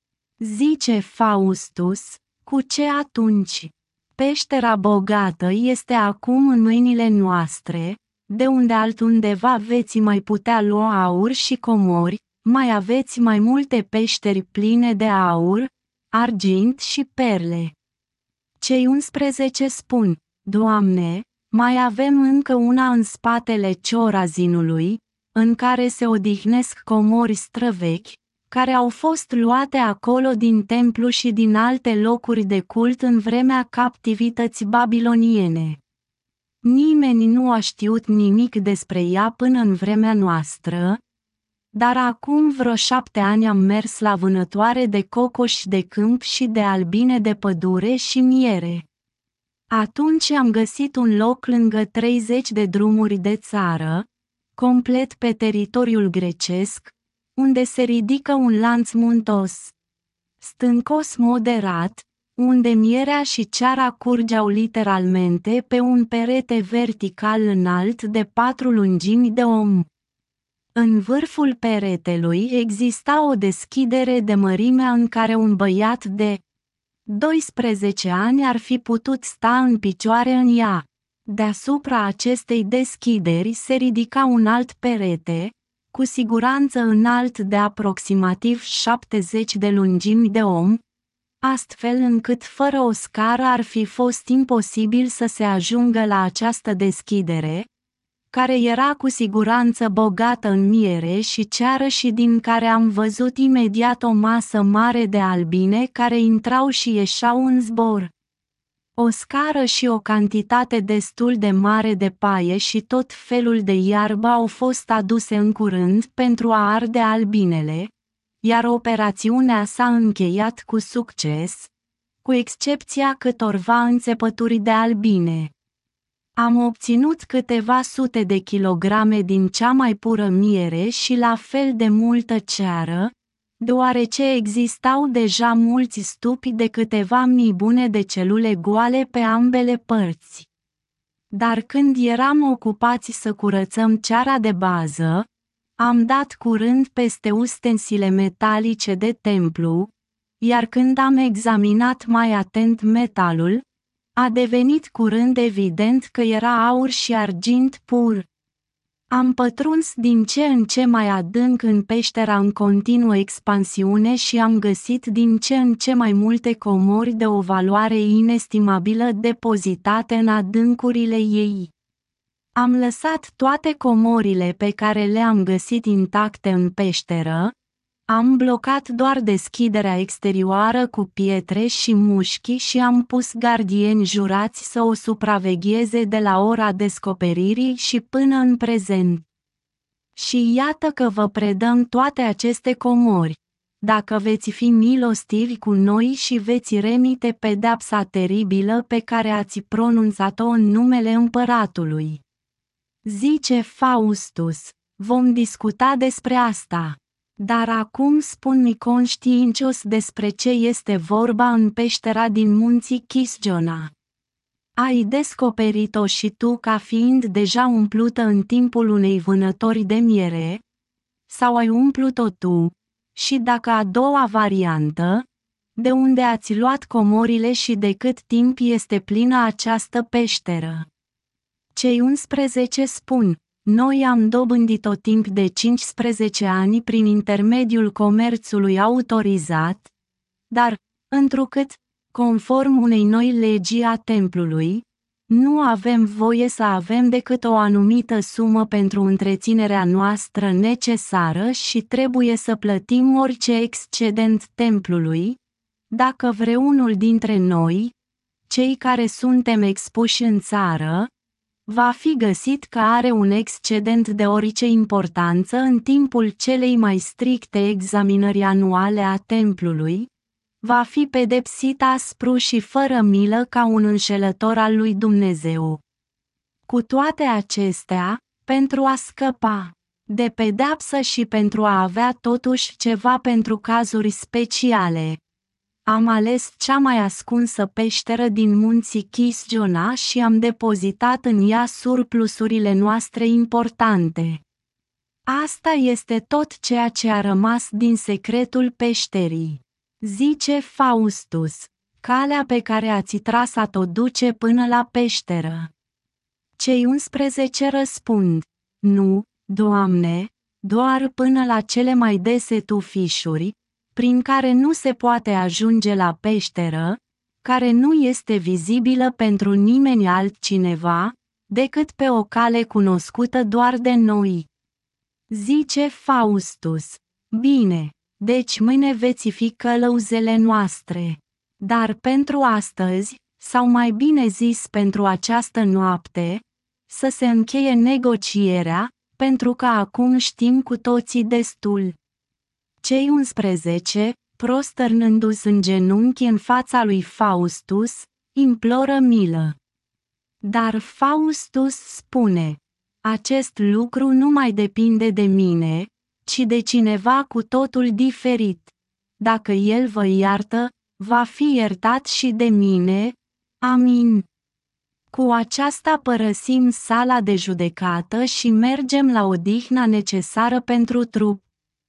S1: Zice Faustus, cu ce atunci? Peștera bogată este acum în mâinile noastre, de unde altundeva veți mai putea lua aur și comori, mai aveți mai multe peșteri pline de aur, argint și perle. Cei unsprezece spun, Doamne, mai avem încă una în spatele ciorazinului, în care se odihnesc comori străvechi, care au fost luate acolo din templu și din alte locuri de cult în vremea captivității babiloniene. Nimeni nu a știut nimic despre ea până în vremea noastră, dar acum vreo șapte ani am mers la vânătoare de cocoși de câmp și de albine de pădure și miere. Atunci am găsit un loc lângă treizeci de drumuri de țară, complet pe teritoriul grecesc, unde se ridică un lanț muntos, stâncos moderat, unde mierea și ceara curgeau literalmente pe un perete vertical înalt de patru lungimi de om. În vârful peretelui exista o deschidere de mărimea în care un băiat de doisprezece ani ar fi putut sta în picioare în ea. Deasupra acestei deschideri se ridica un alt perete, cu siguranță înalt de aproximativ șaptezeci de lungimi de om, astfel încât fără o scară ar fi fost imposibil să se ajungă la această deschidere, care era cu siguranță bogată în miere și ceară și din care am văzut imediat o masă mare de albine care intrau și ieșeau în zbor. O scară și o cantitate destul de mare de paie și tot felul de iarbă au fost aduse în curând pentru a arde albinele, iar operațiunea s-a încheiat cu succes, cu excepția câtorva înțepături de albine. Am obținut câteva sute de kilograme din cea mai pură miere și la fel de multă ceară, deoarece existau deja mulți stupi de câteva mii bune de celule goale pe ambele părți. Dar când eram ocupați să curățăm ceara de bază, am dat curând peste ustensile metalice de templu, iar când am examinat mai atent metalul, a devenit curând evident că era aur și argint pur. Am pătruns din ce în ce mai adânc în peștera în continuă expansiune și am găsit din ce în ce mai multe comori de o valoare inestimabilă depozitate în adâncurile ei. Am lăsat toate comorile pe care le-am găsit intacte în peșteră, am blocat doar deschiderea exterioară cu pietre și mușchi și am pus gardieni jurați să o supravegheze de la ora descoperirii și până în prezent. Și iată că vă predăm toate aceste comori, dacă veți fi milostivi cu noi și veți remite pedeapsa teribilă pe care ați pronunțat-o în numele împăratului. Zice Faustus, vom discuta despre asta. Dar acum spun-mi conștiincios despre ce este vorba în peștera din munții Chisgiona. Ai descoperit-o și tu ca fiind deja umplută în timpul unei vânători de miere? Sau ai umplut-o tu? Și dacă a doua variantă, de unde ați luat comorile și de cât timp este plină această peșteră? Cei unsprezece spun, noi am dobândit-o timp de cincisprezece ani prin intermediul comerțului autorizat, dar, întrucât Conform unei noi legi a templului, nu avem voie să avem decât o anumită sumă pentru întreținerea noastră necesară și trebuie să plătim orice excedent templului, dacă vreunul dintre noi, cei care suntem expuși în țară, va fi găsit că are un excedent de orice importanță în timpul celei mai stricte examinări anuale a templului, va fi pedepsit aspru și fără milă ca un înșelător al lui Dumnezeu. Cu toate acestea, pentru a scăpa de pedeapsă și pentru a avea totuși ceva pentru cazuri speciale, am ales cea mai ascunsă peșteră din munții Kisjona și am depozitat în ea surplusurile noastre importante. Asta este tot ceea ce a rămas din secretul peșterii. Zice Faustus, calea pe care ați tras-o duce până la peșteră. Cei unsprezece răspund, nu, Doamne, doar până la cele mai dese tufișuri, prin care nu se poate ajunge la peșteră, care nu este vizibilă pentru nimeni altcineva, decât pe o cale cunoscută doar de noi. Zice Faustus, bine, deci mâine veți fi călăuzele noastre. Dar pentru astăzi, sau mai bine zis pentru această noapte, să se încheie negocierea, pentru că acum știm cu toții destul. Cei unsprezece, prosternându-se în genunchi în fața lui Faustus, imploră milă. Dar Faustus spune, acest lucru nu mai depinde de mine, ci de cineva cu totul diferit. Dacă el vă iartă, va fi iertat și de mine. Amin. Cu aceasta părăsim sala de judecată și mergem la odihna necesară pentru trup.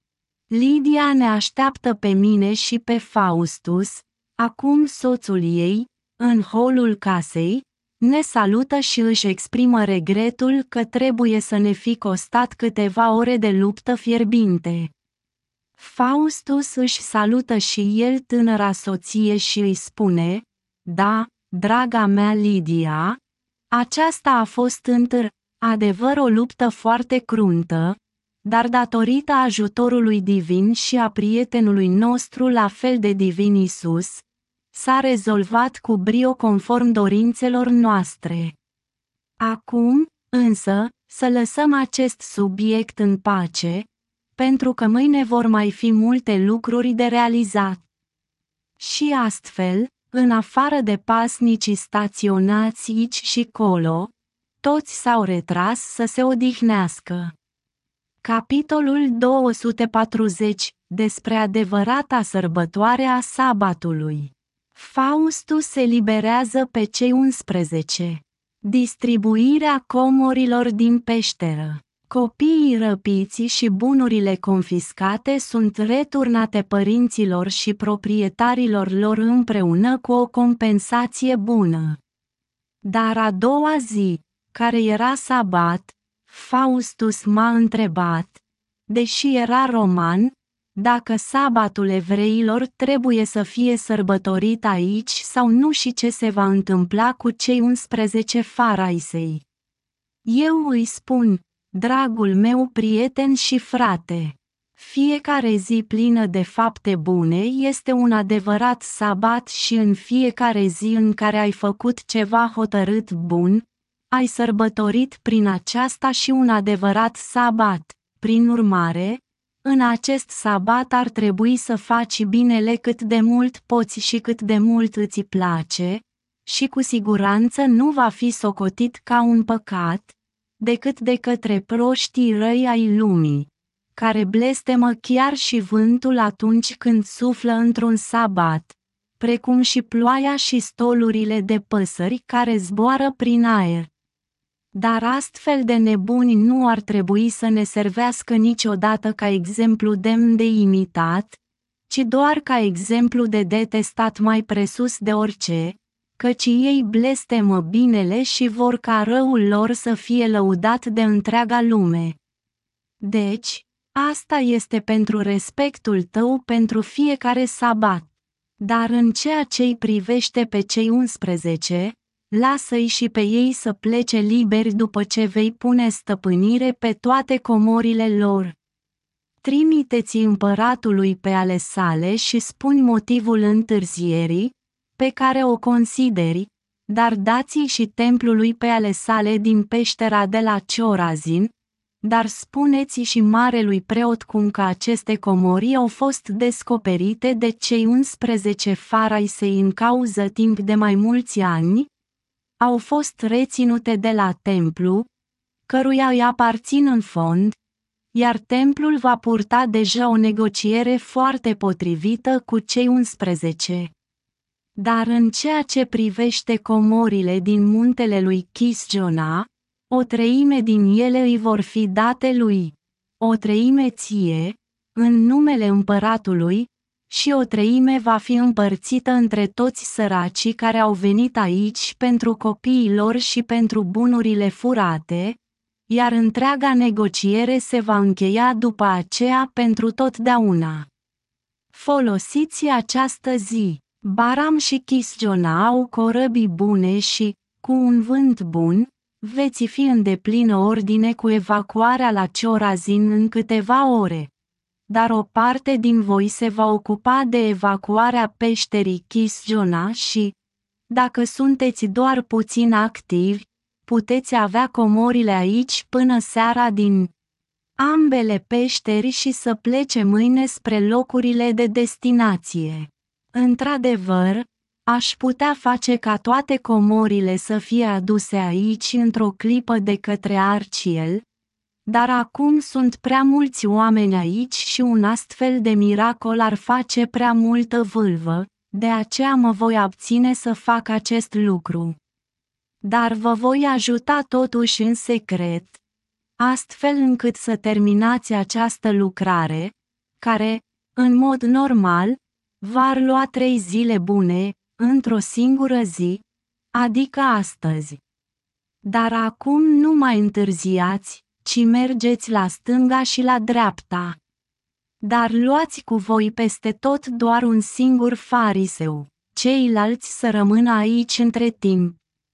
S1: Lidia ne așteaptă pe mine și pe Faustus, acum soțul ei, în holul casei, ne salută și își exprimă regretul că trebuie să ne fi costat câteva ore de luptă fierbinte. Faustus își salută și el tânăra soție și îi spune, da, draga mea Lidia, aceasta a fost într-adevăr o luptă foarte cruntă, dar datorită ajutorului divin și a prietenului nostru la fel de divin Isus, s-a rezolvat cu brio conform dorințelor noastre. Acum, însă, să lăsăm acest subiect în pace, pentru că mâine vor mai fi multe lucruri de realizat. Și astfel, în afară de pasnicii staționați aici și colo, toți s-au retras să se odihnească. Capitolul două sute patruzeci, despre adevărata sărbătoare a sabatului. Faustus eliberează pe cei unsprezece. Distribuirea comorilor din peșteră. Copiii răpiți și bunurile confiscate sunt returnate părinților și proprietarilor lor împreună cu o compensație bună. Dar a doua zi, care era sabat, Faustus m-a întrebat, deși era roman, dacă sabatul evreilor trebuie să fie sărbătorit aici sau nu și ce se va întâmpla cu cei unsprezece faraisei. Eu îi spun, dragul meu prieten și frate, fiecare zi plină de fapte bune este un adevărat sabat și în fiecare zi în care ai făcut ceva hotărât bun, ai sărbătorit prin aceasta și un adevărat sabat. Prin urmare, în acest sabat ar trebui să faci binele cât de mult poți și cât de mult îți place, și cu siguranță nu va fi socotit ca un păcat, decât de către proștii răi ai lumii, care blestemă chiar și vântul atunci când suflă într-un sabat, precum și ploaia și stolurile de păsări care zboară prin aer. Dar astfel de nebuni nu ar trebui să ne servească niciodată ca exemplu demn de imitat, ci doar ca exemplu de detestat mai presus de orice, căci ei blestemă binele și vor ca răul lor să fie lăudat de întreaga lume. Deci, asta este pentru respectul tău pentru fiecare sabat. Dar în ceea ce îi privește pe cei unsprezece, lasă-i și pe ei să plece liberi după ce vei pune stăpânire pe toate comorile lor. Trimiteți împăratului pe ale sale și spuni motivul întârzierii, pe care o consideri, dar dați-i și templului pe ale sale din peștera de la Ciorazin, dar spuneți și marelui preot cum că aceste comori au fost descoperite de cei unsprezece faraisei în cauză timp de mai mulți ani, au fost reținute de la templu, căruia îi aparțin în fond, iar templul va purta deja o negociere foarte potrivită cu cei unsprezece. Dar în ceea ce privește comorile din muntele lui Chisjona, o treime din ele îi vor fi date lui, o treime ție, în numele împăratului, și o treime va fi împărțită între toți săracii care au venit aici pentru copiii lor și pentru bunurile furate, iar întreaga negociere se va încheia după aceea pentru totdeauna. Folosiți această zi. Baram și Chisjona au corăbii bune și, cu un vânt bun, veți fi în deplină ordine cu evacuarea la Ciorazin în câteva ore. Dar o parte din voi se va ocupa de evacuarea peșterii Chisjona și, dacă sunteți doar puțin activi, puteți avea comorile aici până seara din ambele peșteri și să plece mâine spre locurile de destinație. Într-adevăr, aș putea face ca toate comorile să fie aduse aici într-o clipă de către Arciel, dar acum sunt prea mulți oameni aici și un astfel de miracol ar face prea multă vâlvă, de aceea mă voi abține să fac acest lucru. Dar vă voi ajuta totuși în secret, astfel încât să terminați această lucrare, care, în mod normal, v-ar lua trei zile bune, într-o singură zi, adică astăzi. Dar acum nu mai întârziați, ci mergeți la stânga și la dreapta. Dar luați cu voi peste tot doar un singur fariseu, ceilalți să rămână aici între timp.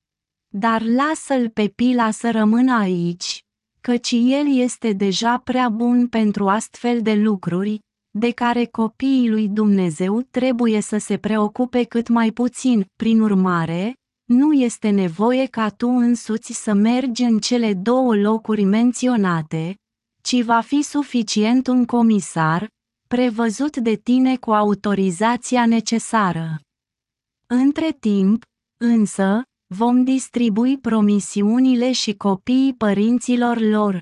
S1: Dar lasă-l pe Pila să rămână aici, căci el este deja prea bun pentru astfel de lucruri, de care copiii lui Dumnezeu trebuie să se preocupe cât mai puțin. Prin urmare, nu este nevoie ca tu însuți să mergi în cele două locuri menționate, ci va fi suficient un comisar, prevăzut de tine cu autorizația necesară. Între timp, însă, vom distribui promisiunile și copiii părinților lor.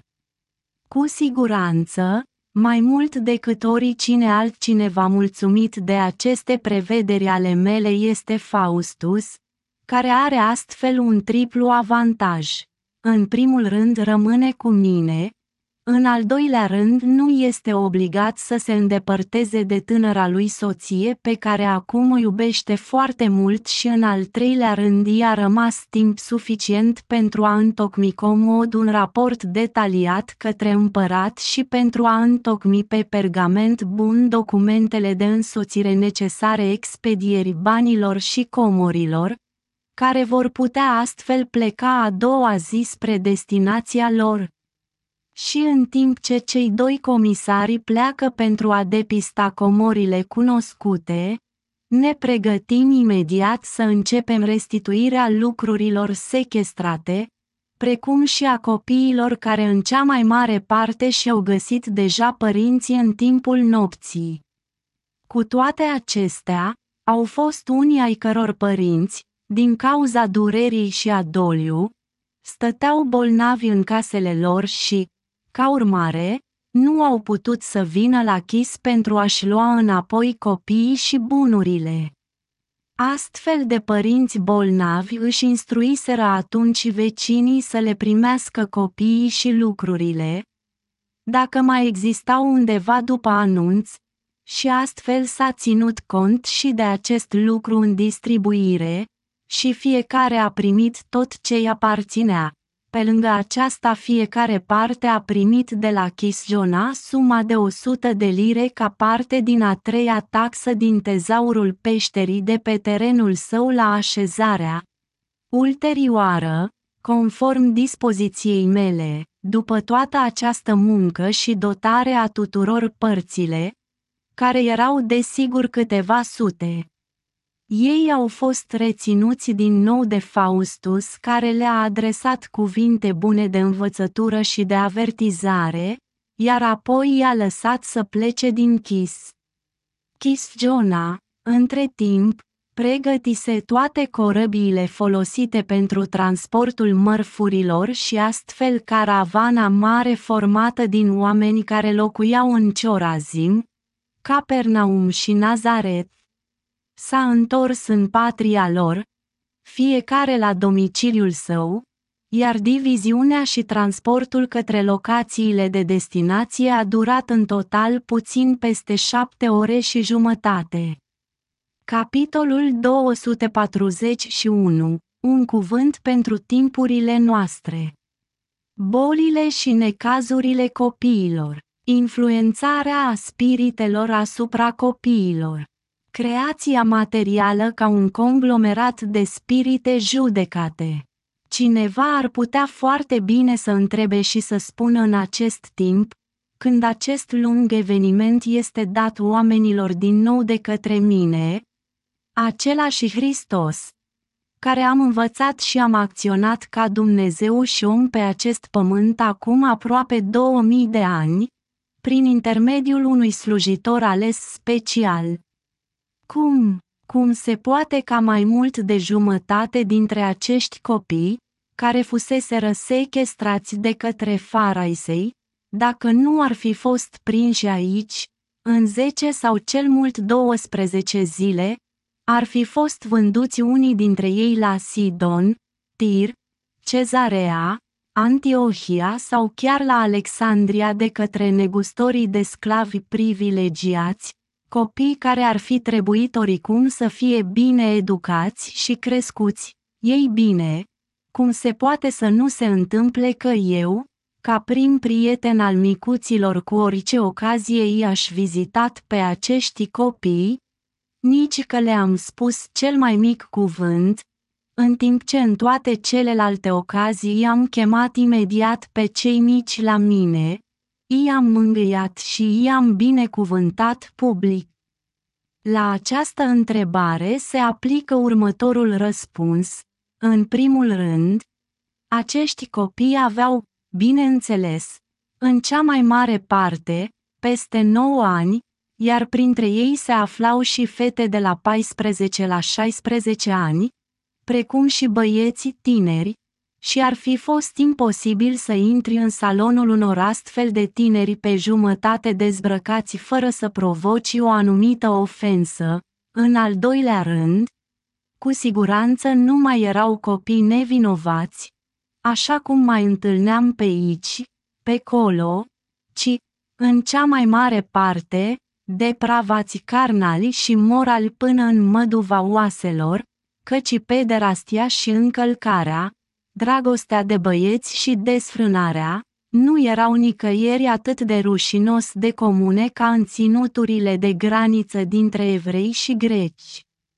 S1: Cu siguranță, mai mult decât oricine altcineva mulțumit de aceste prevederi ale mele este Faustus, care are astfel un triplu avantaj. În primul rând rămâne cu mine, în al doilea rând nu este obligat să se îndepărteze de tânăra lui soție pe care acum o iubește foarte mult și în al treilea rând i-a rămas timp suficient pentru a întocmi comod un raport detaliat către împărat și pentru a întocmi pe pergament bun documentele de însoțire necesare expedierii banilor și comorilor, care vor putea astfel pleca a doua zi spre destinația lor. Și în timp ce cei doi comisari pleacă pentru a depista comorile cunoscute, ne pregătim imediat să începem restituirea lucrurilor sechestrate, precum și a copiilor care în cea mai mare parte și-au găsit deja părinții în timpul nopții. Cu toate acestea, au fost unii ai căror părinți, din cauza durerii și a doliu, stăteau bolnavi în casele lor și, ca urmare, nu au putut să vină la Chis pentru a-și lua înapoi copiii și bunurile. Astfel de părinți bolnavi își instruiseră atunci vecinii să le primească copiii și lucrurile, dacă mai existau undeva după anunț, și astfel s-a ținut cont și de acest lucru în distribuire, și fiecare a primit tot ce îi aparținea. Pe lângă aceasta, fiecare parte a primit de la Kisjona suma de o sută de lire ca parte din a treia taxă din tezaurul peșterii de pe terenul său la așezarea ulterioară, conform dispoziției mele, după toată această muncă și dotare a tuturor părțile, care erau desigur câteva sute. Ei au fost reținuți din nou de Faustus, care le-a adresat cuvinte bune de învățătură și de avertizare, iar apoi i-a lăsat să plece din Kis. Kisjona, între timp, pregătise toate corăbiile folosite pentru transportul mărfurilor și astfel caravana mare formată din oameni care locuiau în Ciorazim, Capernaum și Nazaret, s-a întors în patria lor, fiecare la domiciliul său, iar diviziunea și transportul către locațiile de destinație a durat în total puțin peste șapte ore și jumătate. Capitolul două sute patruzeci și unu. Un cuvânt pentru timpurile noastre. Bolile și necazurile copiilor. Influențarea a spiritelor asupra copiilor. Creația materială ca un conglomerat de spirite judecate. Cineva ar putea foarte bine să întrebe și să spună în acest timp, când acest lung eveniment este dat oamenilor din nou de către mine, același Hristos, care am învățat și am acționat ca Dumnezeu și om pe acest pământ acum aproape două mii de ani, prin intermediul unui slujitor ales special. Cum, cum se poate ca mai mult de jumătate dintre acești copii, care fuseseră sechestrați de către faraisei, dacă nu ar fi fost prinși aici, în zece sau cel mult douăsprezece zile, ar fi fost vânduți unii dintre ei la Sidon, Tir, Cezarea, Antiohia sau chiar la Alexandria de către negustorii de sclavi privilegiați, copii care ar fi trebuit oricum să fie bine educați și crescuți. Ei bine, cum se poate să nu se întâmple că eu, ca prim prieten al micuților, cu orice ocazie i-aș vizitat pe acești copii, nici că le-am spus cel mai mic cuvânt, în timp ce în toate celelalte ocazii i-am chemat imediat pe cei mici la mine, i-am mângâiat și i-am binecuvântat public. La această întrebare se aplică următorul răspuns. În primul rând, acești copii aveau, bineînțeles, în cea mai mare parte, peste nouă ani, iar printre ei se aflau și fete de la paisprezece la șaisprezece ani, precum și băieții tineri, și ar fi fost imposibil să intri în salonul unor astfel de tineri pe jumătate dezbrăcați fără să provoci o anumită ofensă. În al doilea rând, cu siguranță nu mai erau copii nevinovați, așa cum mai întâlneam pe aici, pe colo, ci, în cea mai mare parte, depravați carnali și morali până în măduva oaselor, căci pederastia și încălcarea, dragostea de băieți și desfrânarea, nu erau nicăieri atât de rușinos de comune ca în ținuturile de graniță dintre evrei și greci.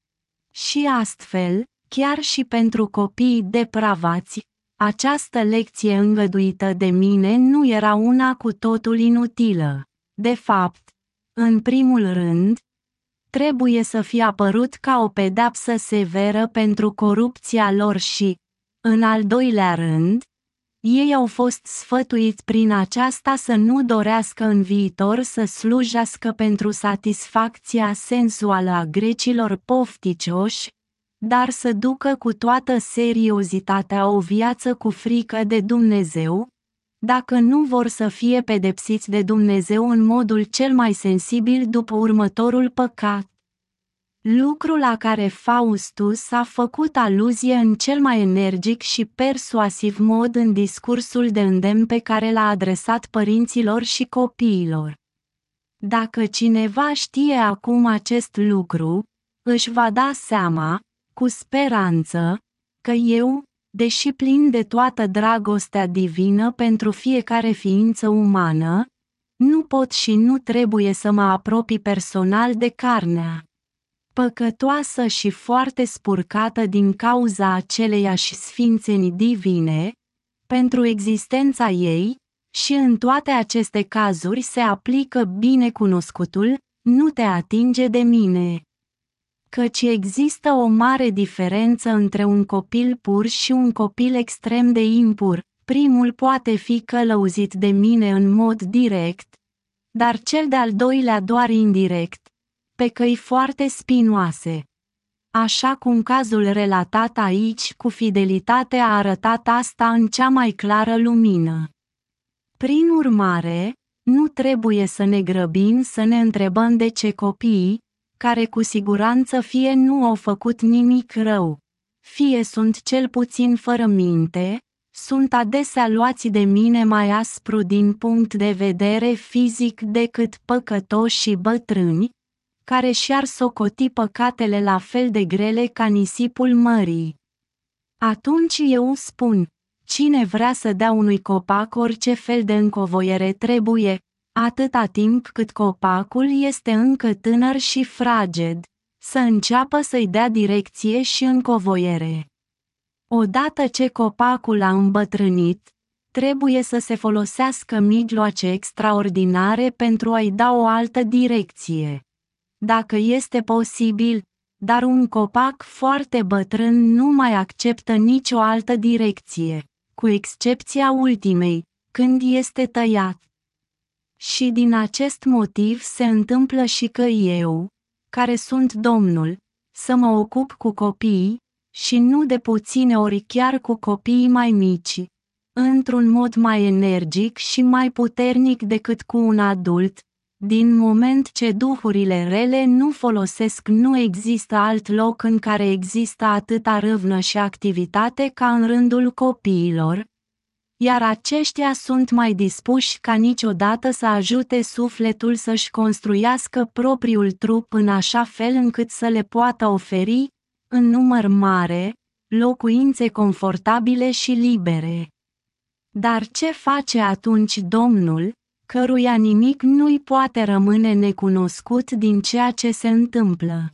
S1: Și astfel, chiar și pentru copiii depravați, această lecție îngăduită de mine nu era una cu totul inutilă. De fapt, în primul rând, trebuie să fie apărut ca o pedeapsă severă pentru corupția lor și, în al doilea rând, ei au fost sfătuiți prin aceasta să nu dorească în viitor să slujească pentru satisfacția sensuală a grecilor pofticioși, dar să ducă cu toată seriozitatea o viață cu frică de Dumnezeu, dacă nu vor să fie pedepsiți de Dumnezeu în modul cel mai sensibil după următorul păcat. Lucru la care Faustus a făcut aluzie în cel mai energic și persuasiv mod în discursul de îndemn pe care l-a adresat părinților și copiilor. Dacă cineva știe acum acest lucru, își va da seama, cu speranță, că eu, deși plin de toată dragostea divină pentru fiecare ființă umană, nu pot și nu trebuie să mă apropii personal de carnea păcătoasă și foarte spurcată din cauza aceleiași sfințenii divine, pentru existența ei, și în toate aceste cazuri se aplică binecunoscutul, nu te atinge de mine. Căci există o mare diferență între un copil pur și un copil extrem de impur. Primul poate fi călăuzit de mine în mod direct, dar cel de-al doilea doar indirect, pe căi foarte spinoase. Așa cum cazul relatat aici cu fidelitate a arătat asta în cea mai clară lumină. Prin urmare, nu trebuie să ne grăbim să ne întrebăm de ce copiii, care cu siguranță fie nu au făcut nimic rău, fie sunt cel puțin fără minte, sunt adesea luați de mine mai aspru din punct de vedere fizic decât păcătoși și bătrâni, care și-ar socoti păcatele la fel de grele ca nisipul mării. Atunci eu spun, cine vrea să dea unui copac orice fel de încovoiere trebuie, atâta timp cât copacul este încă tânăr și fraged, să înceapă să-i dea direcție și încovoiere. Odată ce copacul a îmbătrânit, trebuie să se folosească mijloace extraordinare pentru a-i da o altă direcție. Dacă este posibil, dar un copac foarte bătrân nu mai acceptă nicio altă direcție, cu excepția ultimei, când este tăiat. Și din acest motiv se întâmplă și că eu, care sunt Domnul, să mă ocup cu copiii, și nu de puține ori chiar cu copiii mai mici, într-un mod mai energic și mai puternic decât cu un adult, din moment ce duhurile rele nu folosesc nu există alt loc în care există atâta râvnă și activitate ca în rândul copiilor, iar aceștia sunt mai dispuși ca niciodată să ajute sufletul să-și construiască propriul trup în așa fel încât să le poată oferi, în număr mare, locuințe confortabile și libere. Dar ce face atunci Domnul, căruia nimic nu-i poate rămâne necunoscut din ceea ce se întâmplă?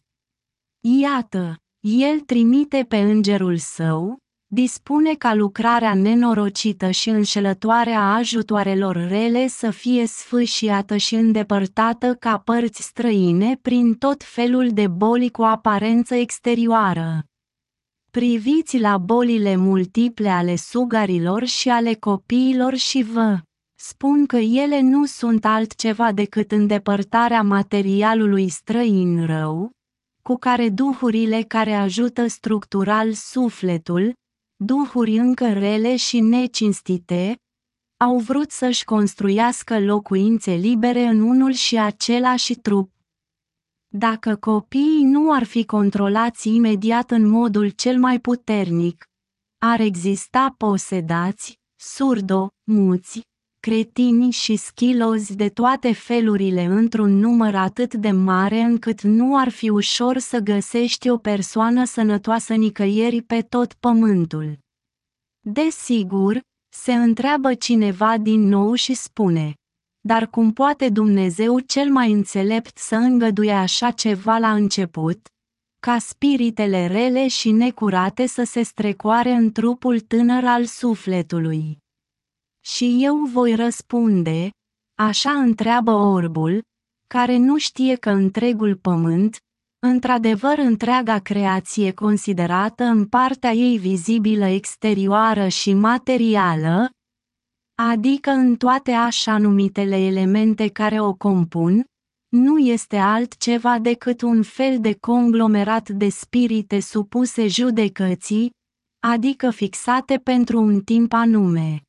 S1: Iată, El trimite pe îngerul său, dispune ca lucrarea nenorocită și înșelătoare a ajutoarelor rele să fie sfâșiată și îndepărtată ca părți străine prin tot felul de boli cu aparență exterioară. Priviți la bolile multiple ale sugarilor și ale copiilor și vă spun că ele nu sunt altceva decât îndepărtarea materialului străin rău, cu care duhurile care ajută structural sufletul, duhuri încă rele și necinstite, au vrut să-și construiască locuințe libere în unul și același trup. Dacă copiii nu ar fi controlați imediat în modul cel mai puternic, ar exista posedați, surdo, muți, cretini și schilozi de toate felurile într-un număr atât de mare încât nu ar fi ușor să găsești o persoană sănătoasă nicăieri pe tot pământul. Desigur, se întreabă cineva din nou și spune, dar cum poate Dumnezeu cel mai înțelept să îngăduie așa ceva la început, ca spiritele rele și necurate să se strecoare în trupul tânăr al sufletului? Și eu voi răspunde, așa întreabă orbul, care nu știe că întregul pământ, într-adevăr întreaga creație considerată în partea ei vizibilă exterioară și materială, adică în toate așa numitele elemente care o compun, nu este altceva decât un fel de conglomerat de spirite supuse judecății, adică fixate pentru un timp anume.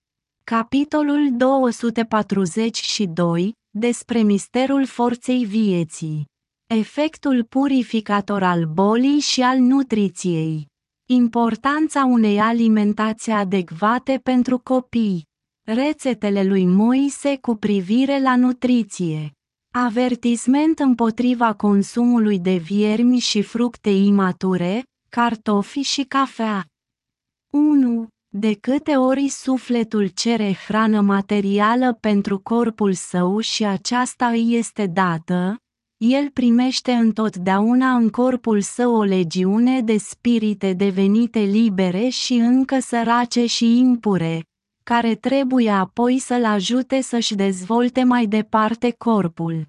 S1: Capitolul două sute patruzeci și doi, despre misterul forței vieții. Efectul purificator al bolii și al nutriției. Importanța unei alimentații adecvate pentru copii. Rețetele lui Moise cu privire la nutriție. Avertisment împotriva consumului de viermi și fructe imature, cartofi și cafea. unu. De câte ori sufletul cere hrană materială pentru corpul său și aceasta îi este dată, el primește întotdeauna în corpul său o legiune de spirite devenite libere și încă sărace și impure, care trebuie apoi să-l ajute să-și dezvolte mai departe corpul.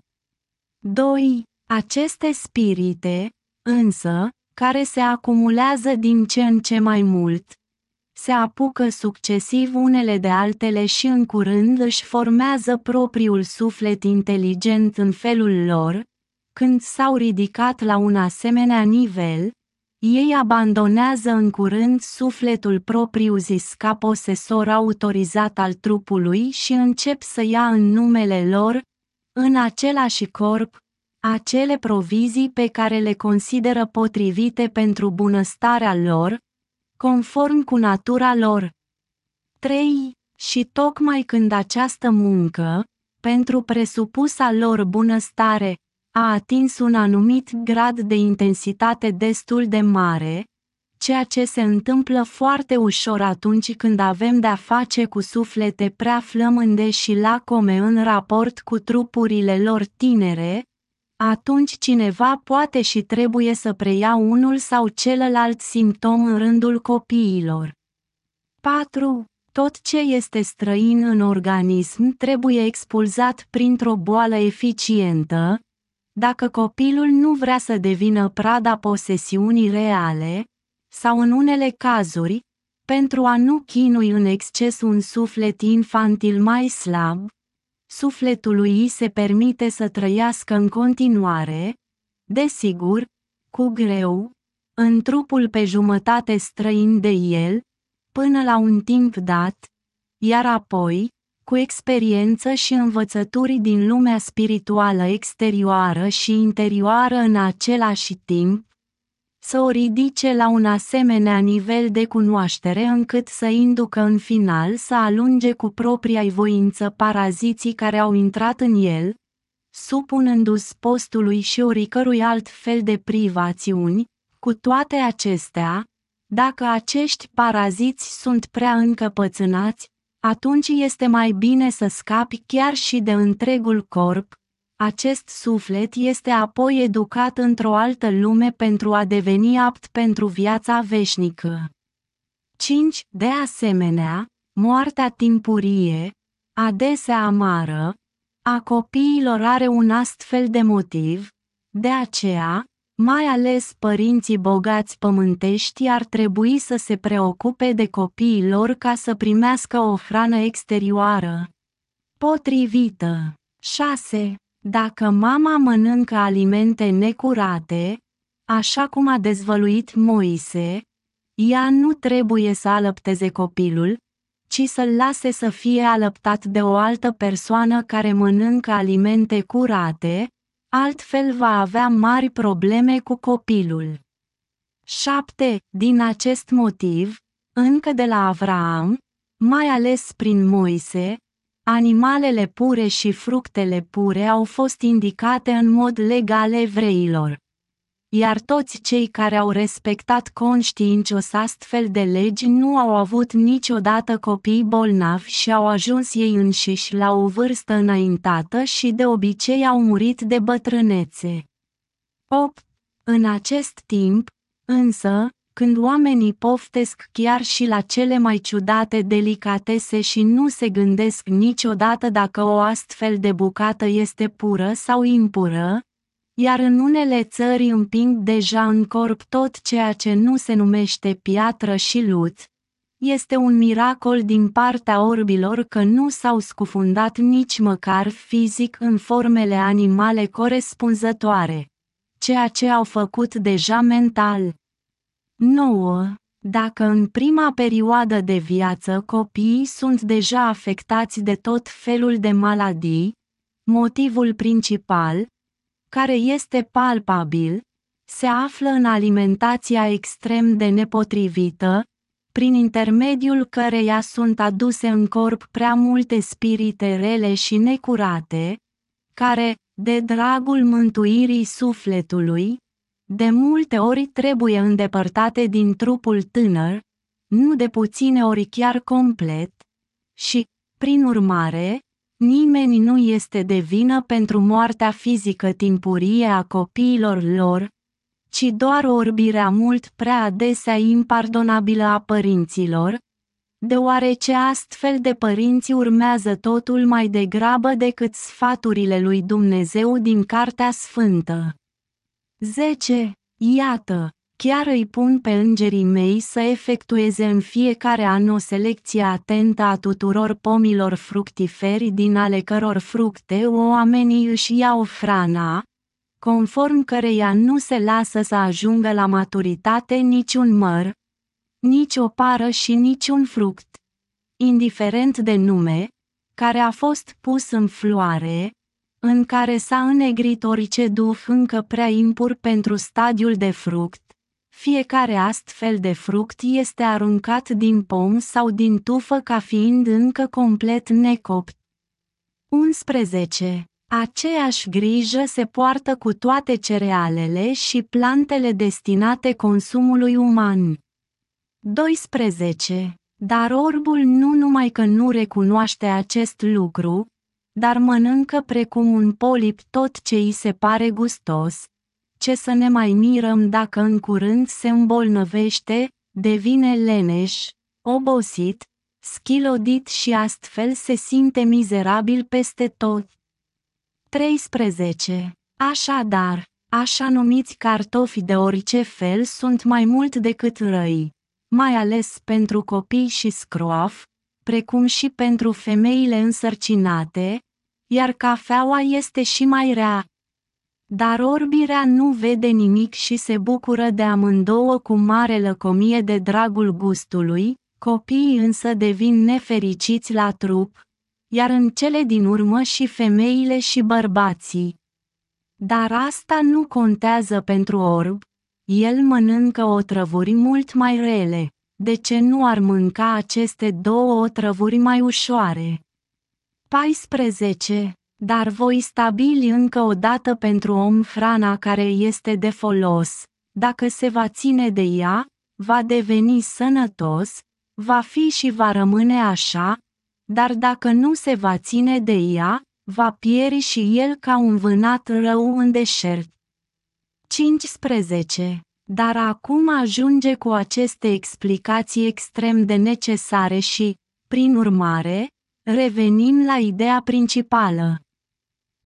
S1: doi. Aceste spirite, însă, care se acumulează din ce în ce mai mult, se apucă succesiv unele de altele și în curând își formează propriul suflet inteligent în felul lor. Când s-au ridicat la un asemenea nivel, ei abandonează în curând sufletul propriu zis ca posesor autorizat al trupului și încep să ia în numele lor, în același corp, acele provizii pe care le consideră potrivite pentru bunăstarea lor, conform cu natura lor. trei. Și tocmai când această muncă, pentru presupusa lor bunăstare, a atins un anumit grad de intensitate destul de mare, ceea ce se întâmplă foarte ușor atunci când avem de-a face cu suflete prea flămânde și lacome în raport cu trupurile lor tinere, atunci cineva poate și trebuie să preia unul sau celălalt simptom în rândul copiilor. patru. Tot ce este străin în organism trebuie expulzat printr-o boală eficientă. Dacă copilul nu vrea să devină prada posesiunii reale, sau în unele cazuri, pentru a nu chinui în exces un suflet infantil mai slab, sufletului îi se permite să trăiască în continuare, desigur, cu greu, în trupul pe jumătate străin de el, până la un timp dat, iar apoi, cu experiență și învățături din lumea spirituală exterioară și interioară în același timp, să o ridice la un asemenea nivel de cunoaștere încât să inducă în final să alunge cu propria-i voință paraziții care au intrat în el, supunându-se postului și oricărui alt fel de privațiuni. Cu toate acestea, dacă acești paraziți sunt prea încăpățânați, atunci este mai bine să scapi chiar și de întregul corp. Acest suflet este apoi educat într-o altă lume pentru a deveni apt pentru viața veșnică. cinci. De asemenea, moartea timpurie, adesea amară, a copiilor are un astfel de motiv, de aceea, mai ales părinții bogați pământești ar trebui să se preocupe de copiii lor ca să primească o hrană exterioară potrivită. șase. Dacă mama mănâncă alimente necurate, așa cum a dezvăluit Moise, ea nu trebuie să alăpteze copilul, ci să-l lase să fie alăptat de o altă persoană care mănâncă alimente curate, altfel va avea mari probleme cu copilul. șapte. Din acest motiv, încă de la Avraam, mai ales prin Moise, animalele pure și fructele pure au fost indicate în mod legal evreilor. Iar toți cei care au respectat conștiincios astfel de legi nu au avut niciodată copii bolnavi și au ajuns ei înșiși la o vârstă înaintată și de obicei au murit de bătrânețe. opt. În acest timp, însă, când oamenii poftesc chiar și la cele mai ciudate delicatese și nu se gândesc niciodată dacă o astfel de bucată este pură sau impură, iar în unele țări împing deja în corp tot ceea ce nu se numește piatră și lut, este un miracol din partea orbilor că nu s-au scufundat nici măcar fizic în formele animale corespunzătoare, ceea ce au făcut deja mental. nouă. Dacă în prima perioadă de viață copiii sunt deja afectați de tot felul de maladii, motivul principal, care este palpabil, se află în alimentația extrem de nepotrivită, prin intermediul căreia sunt aduse în corp prea multe spirite rele și necurate, care, de dragul mântuirii sufletului, de multe ori trebuie îndepărtate din trupul tânăr, nu de puține ori chiar complet, și, prin urmare, nimeni nu este de vină pentru moartea fizică timpurie a copiilor lor, ci doar orbirea mult prea adesea impardonabilă a părinților, deoarece astfel de părinți urmează totul mai degrabă decât sfaturile lui Dumnezeu din Cartea Sfântă. zece. Iată, chiar îi pun pe îngerii mei să efectueze în fiecare an o selecție atentă a tuturor pomilor fructiferi din ale căror fructe oamenii își iau hrana, conform căreia nu se lasă să ajungă la maturitate niciun măr, nici o pară și niciun fruct, indiferent de nume, care a fost pus în floare, în care s-a înnegrit orice duh încă prea impur pentru stadiul de fruct. Fiecare astfel de fruct este aruncat din pom sau din tufă ca fiind încă complet necopt. unsprezece. Aceeași grijă se poartă cu toate cerealele și plantele destinate consumului uman. doisprezece. Dar orbul nu numai că nu recunoaște acest lucru, dar mănâncă precum un polip tot ce îi se pare gustos. Ce să ne mai mirăm dacă în curând se îmbolnăvește, devine leneș, obosit, schilodit și astfel se simte mizerabil peste tot. treisprezece. Așadar, așa numiți cartofi de orice fel sunt mai mult decât răi, mai ales pentru copii și scroaf, precum și pentru femeile însărcinate, iar cafeaua este și mai rea. Dar orbirea nu vede nimic și se bucură de amândouă cu mare lăcomie de dragul gustului, copiii însă devin nefericiți la trup, iar în cele din urmă și femeile și bărbații. Dar asta nu contează pentru orb, el mănâncă otrăvuri mult mai rele, de ce nu ar mânca aceste două otrăvuri mai ușoare? paisprezece. Dar voi stabili încă o dată pentru om hrana care este de folos, dacă se va ține de ea, va deveni sănătos, va fi și va rămâne așa, dar dacă nu se va ține de ea, va pieri și el ca un vânat rău în deșert. cincisprezece. Dar acum ajunge cu aceste explicații extrem de necesare și, prin urmare, revenim la ideea principală.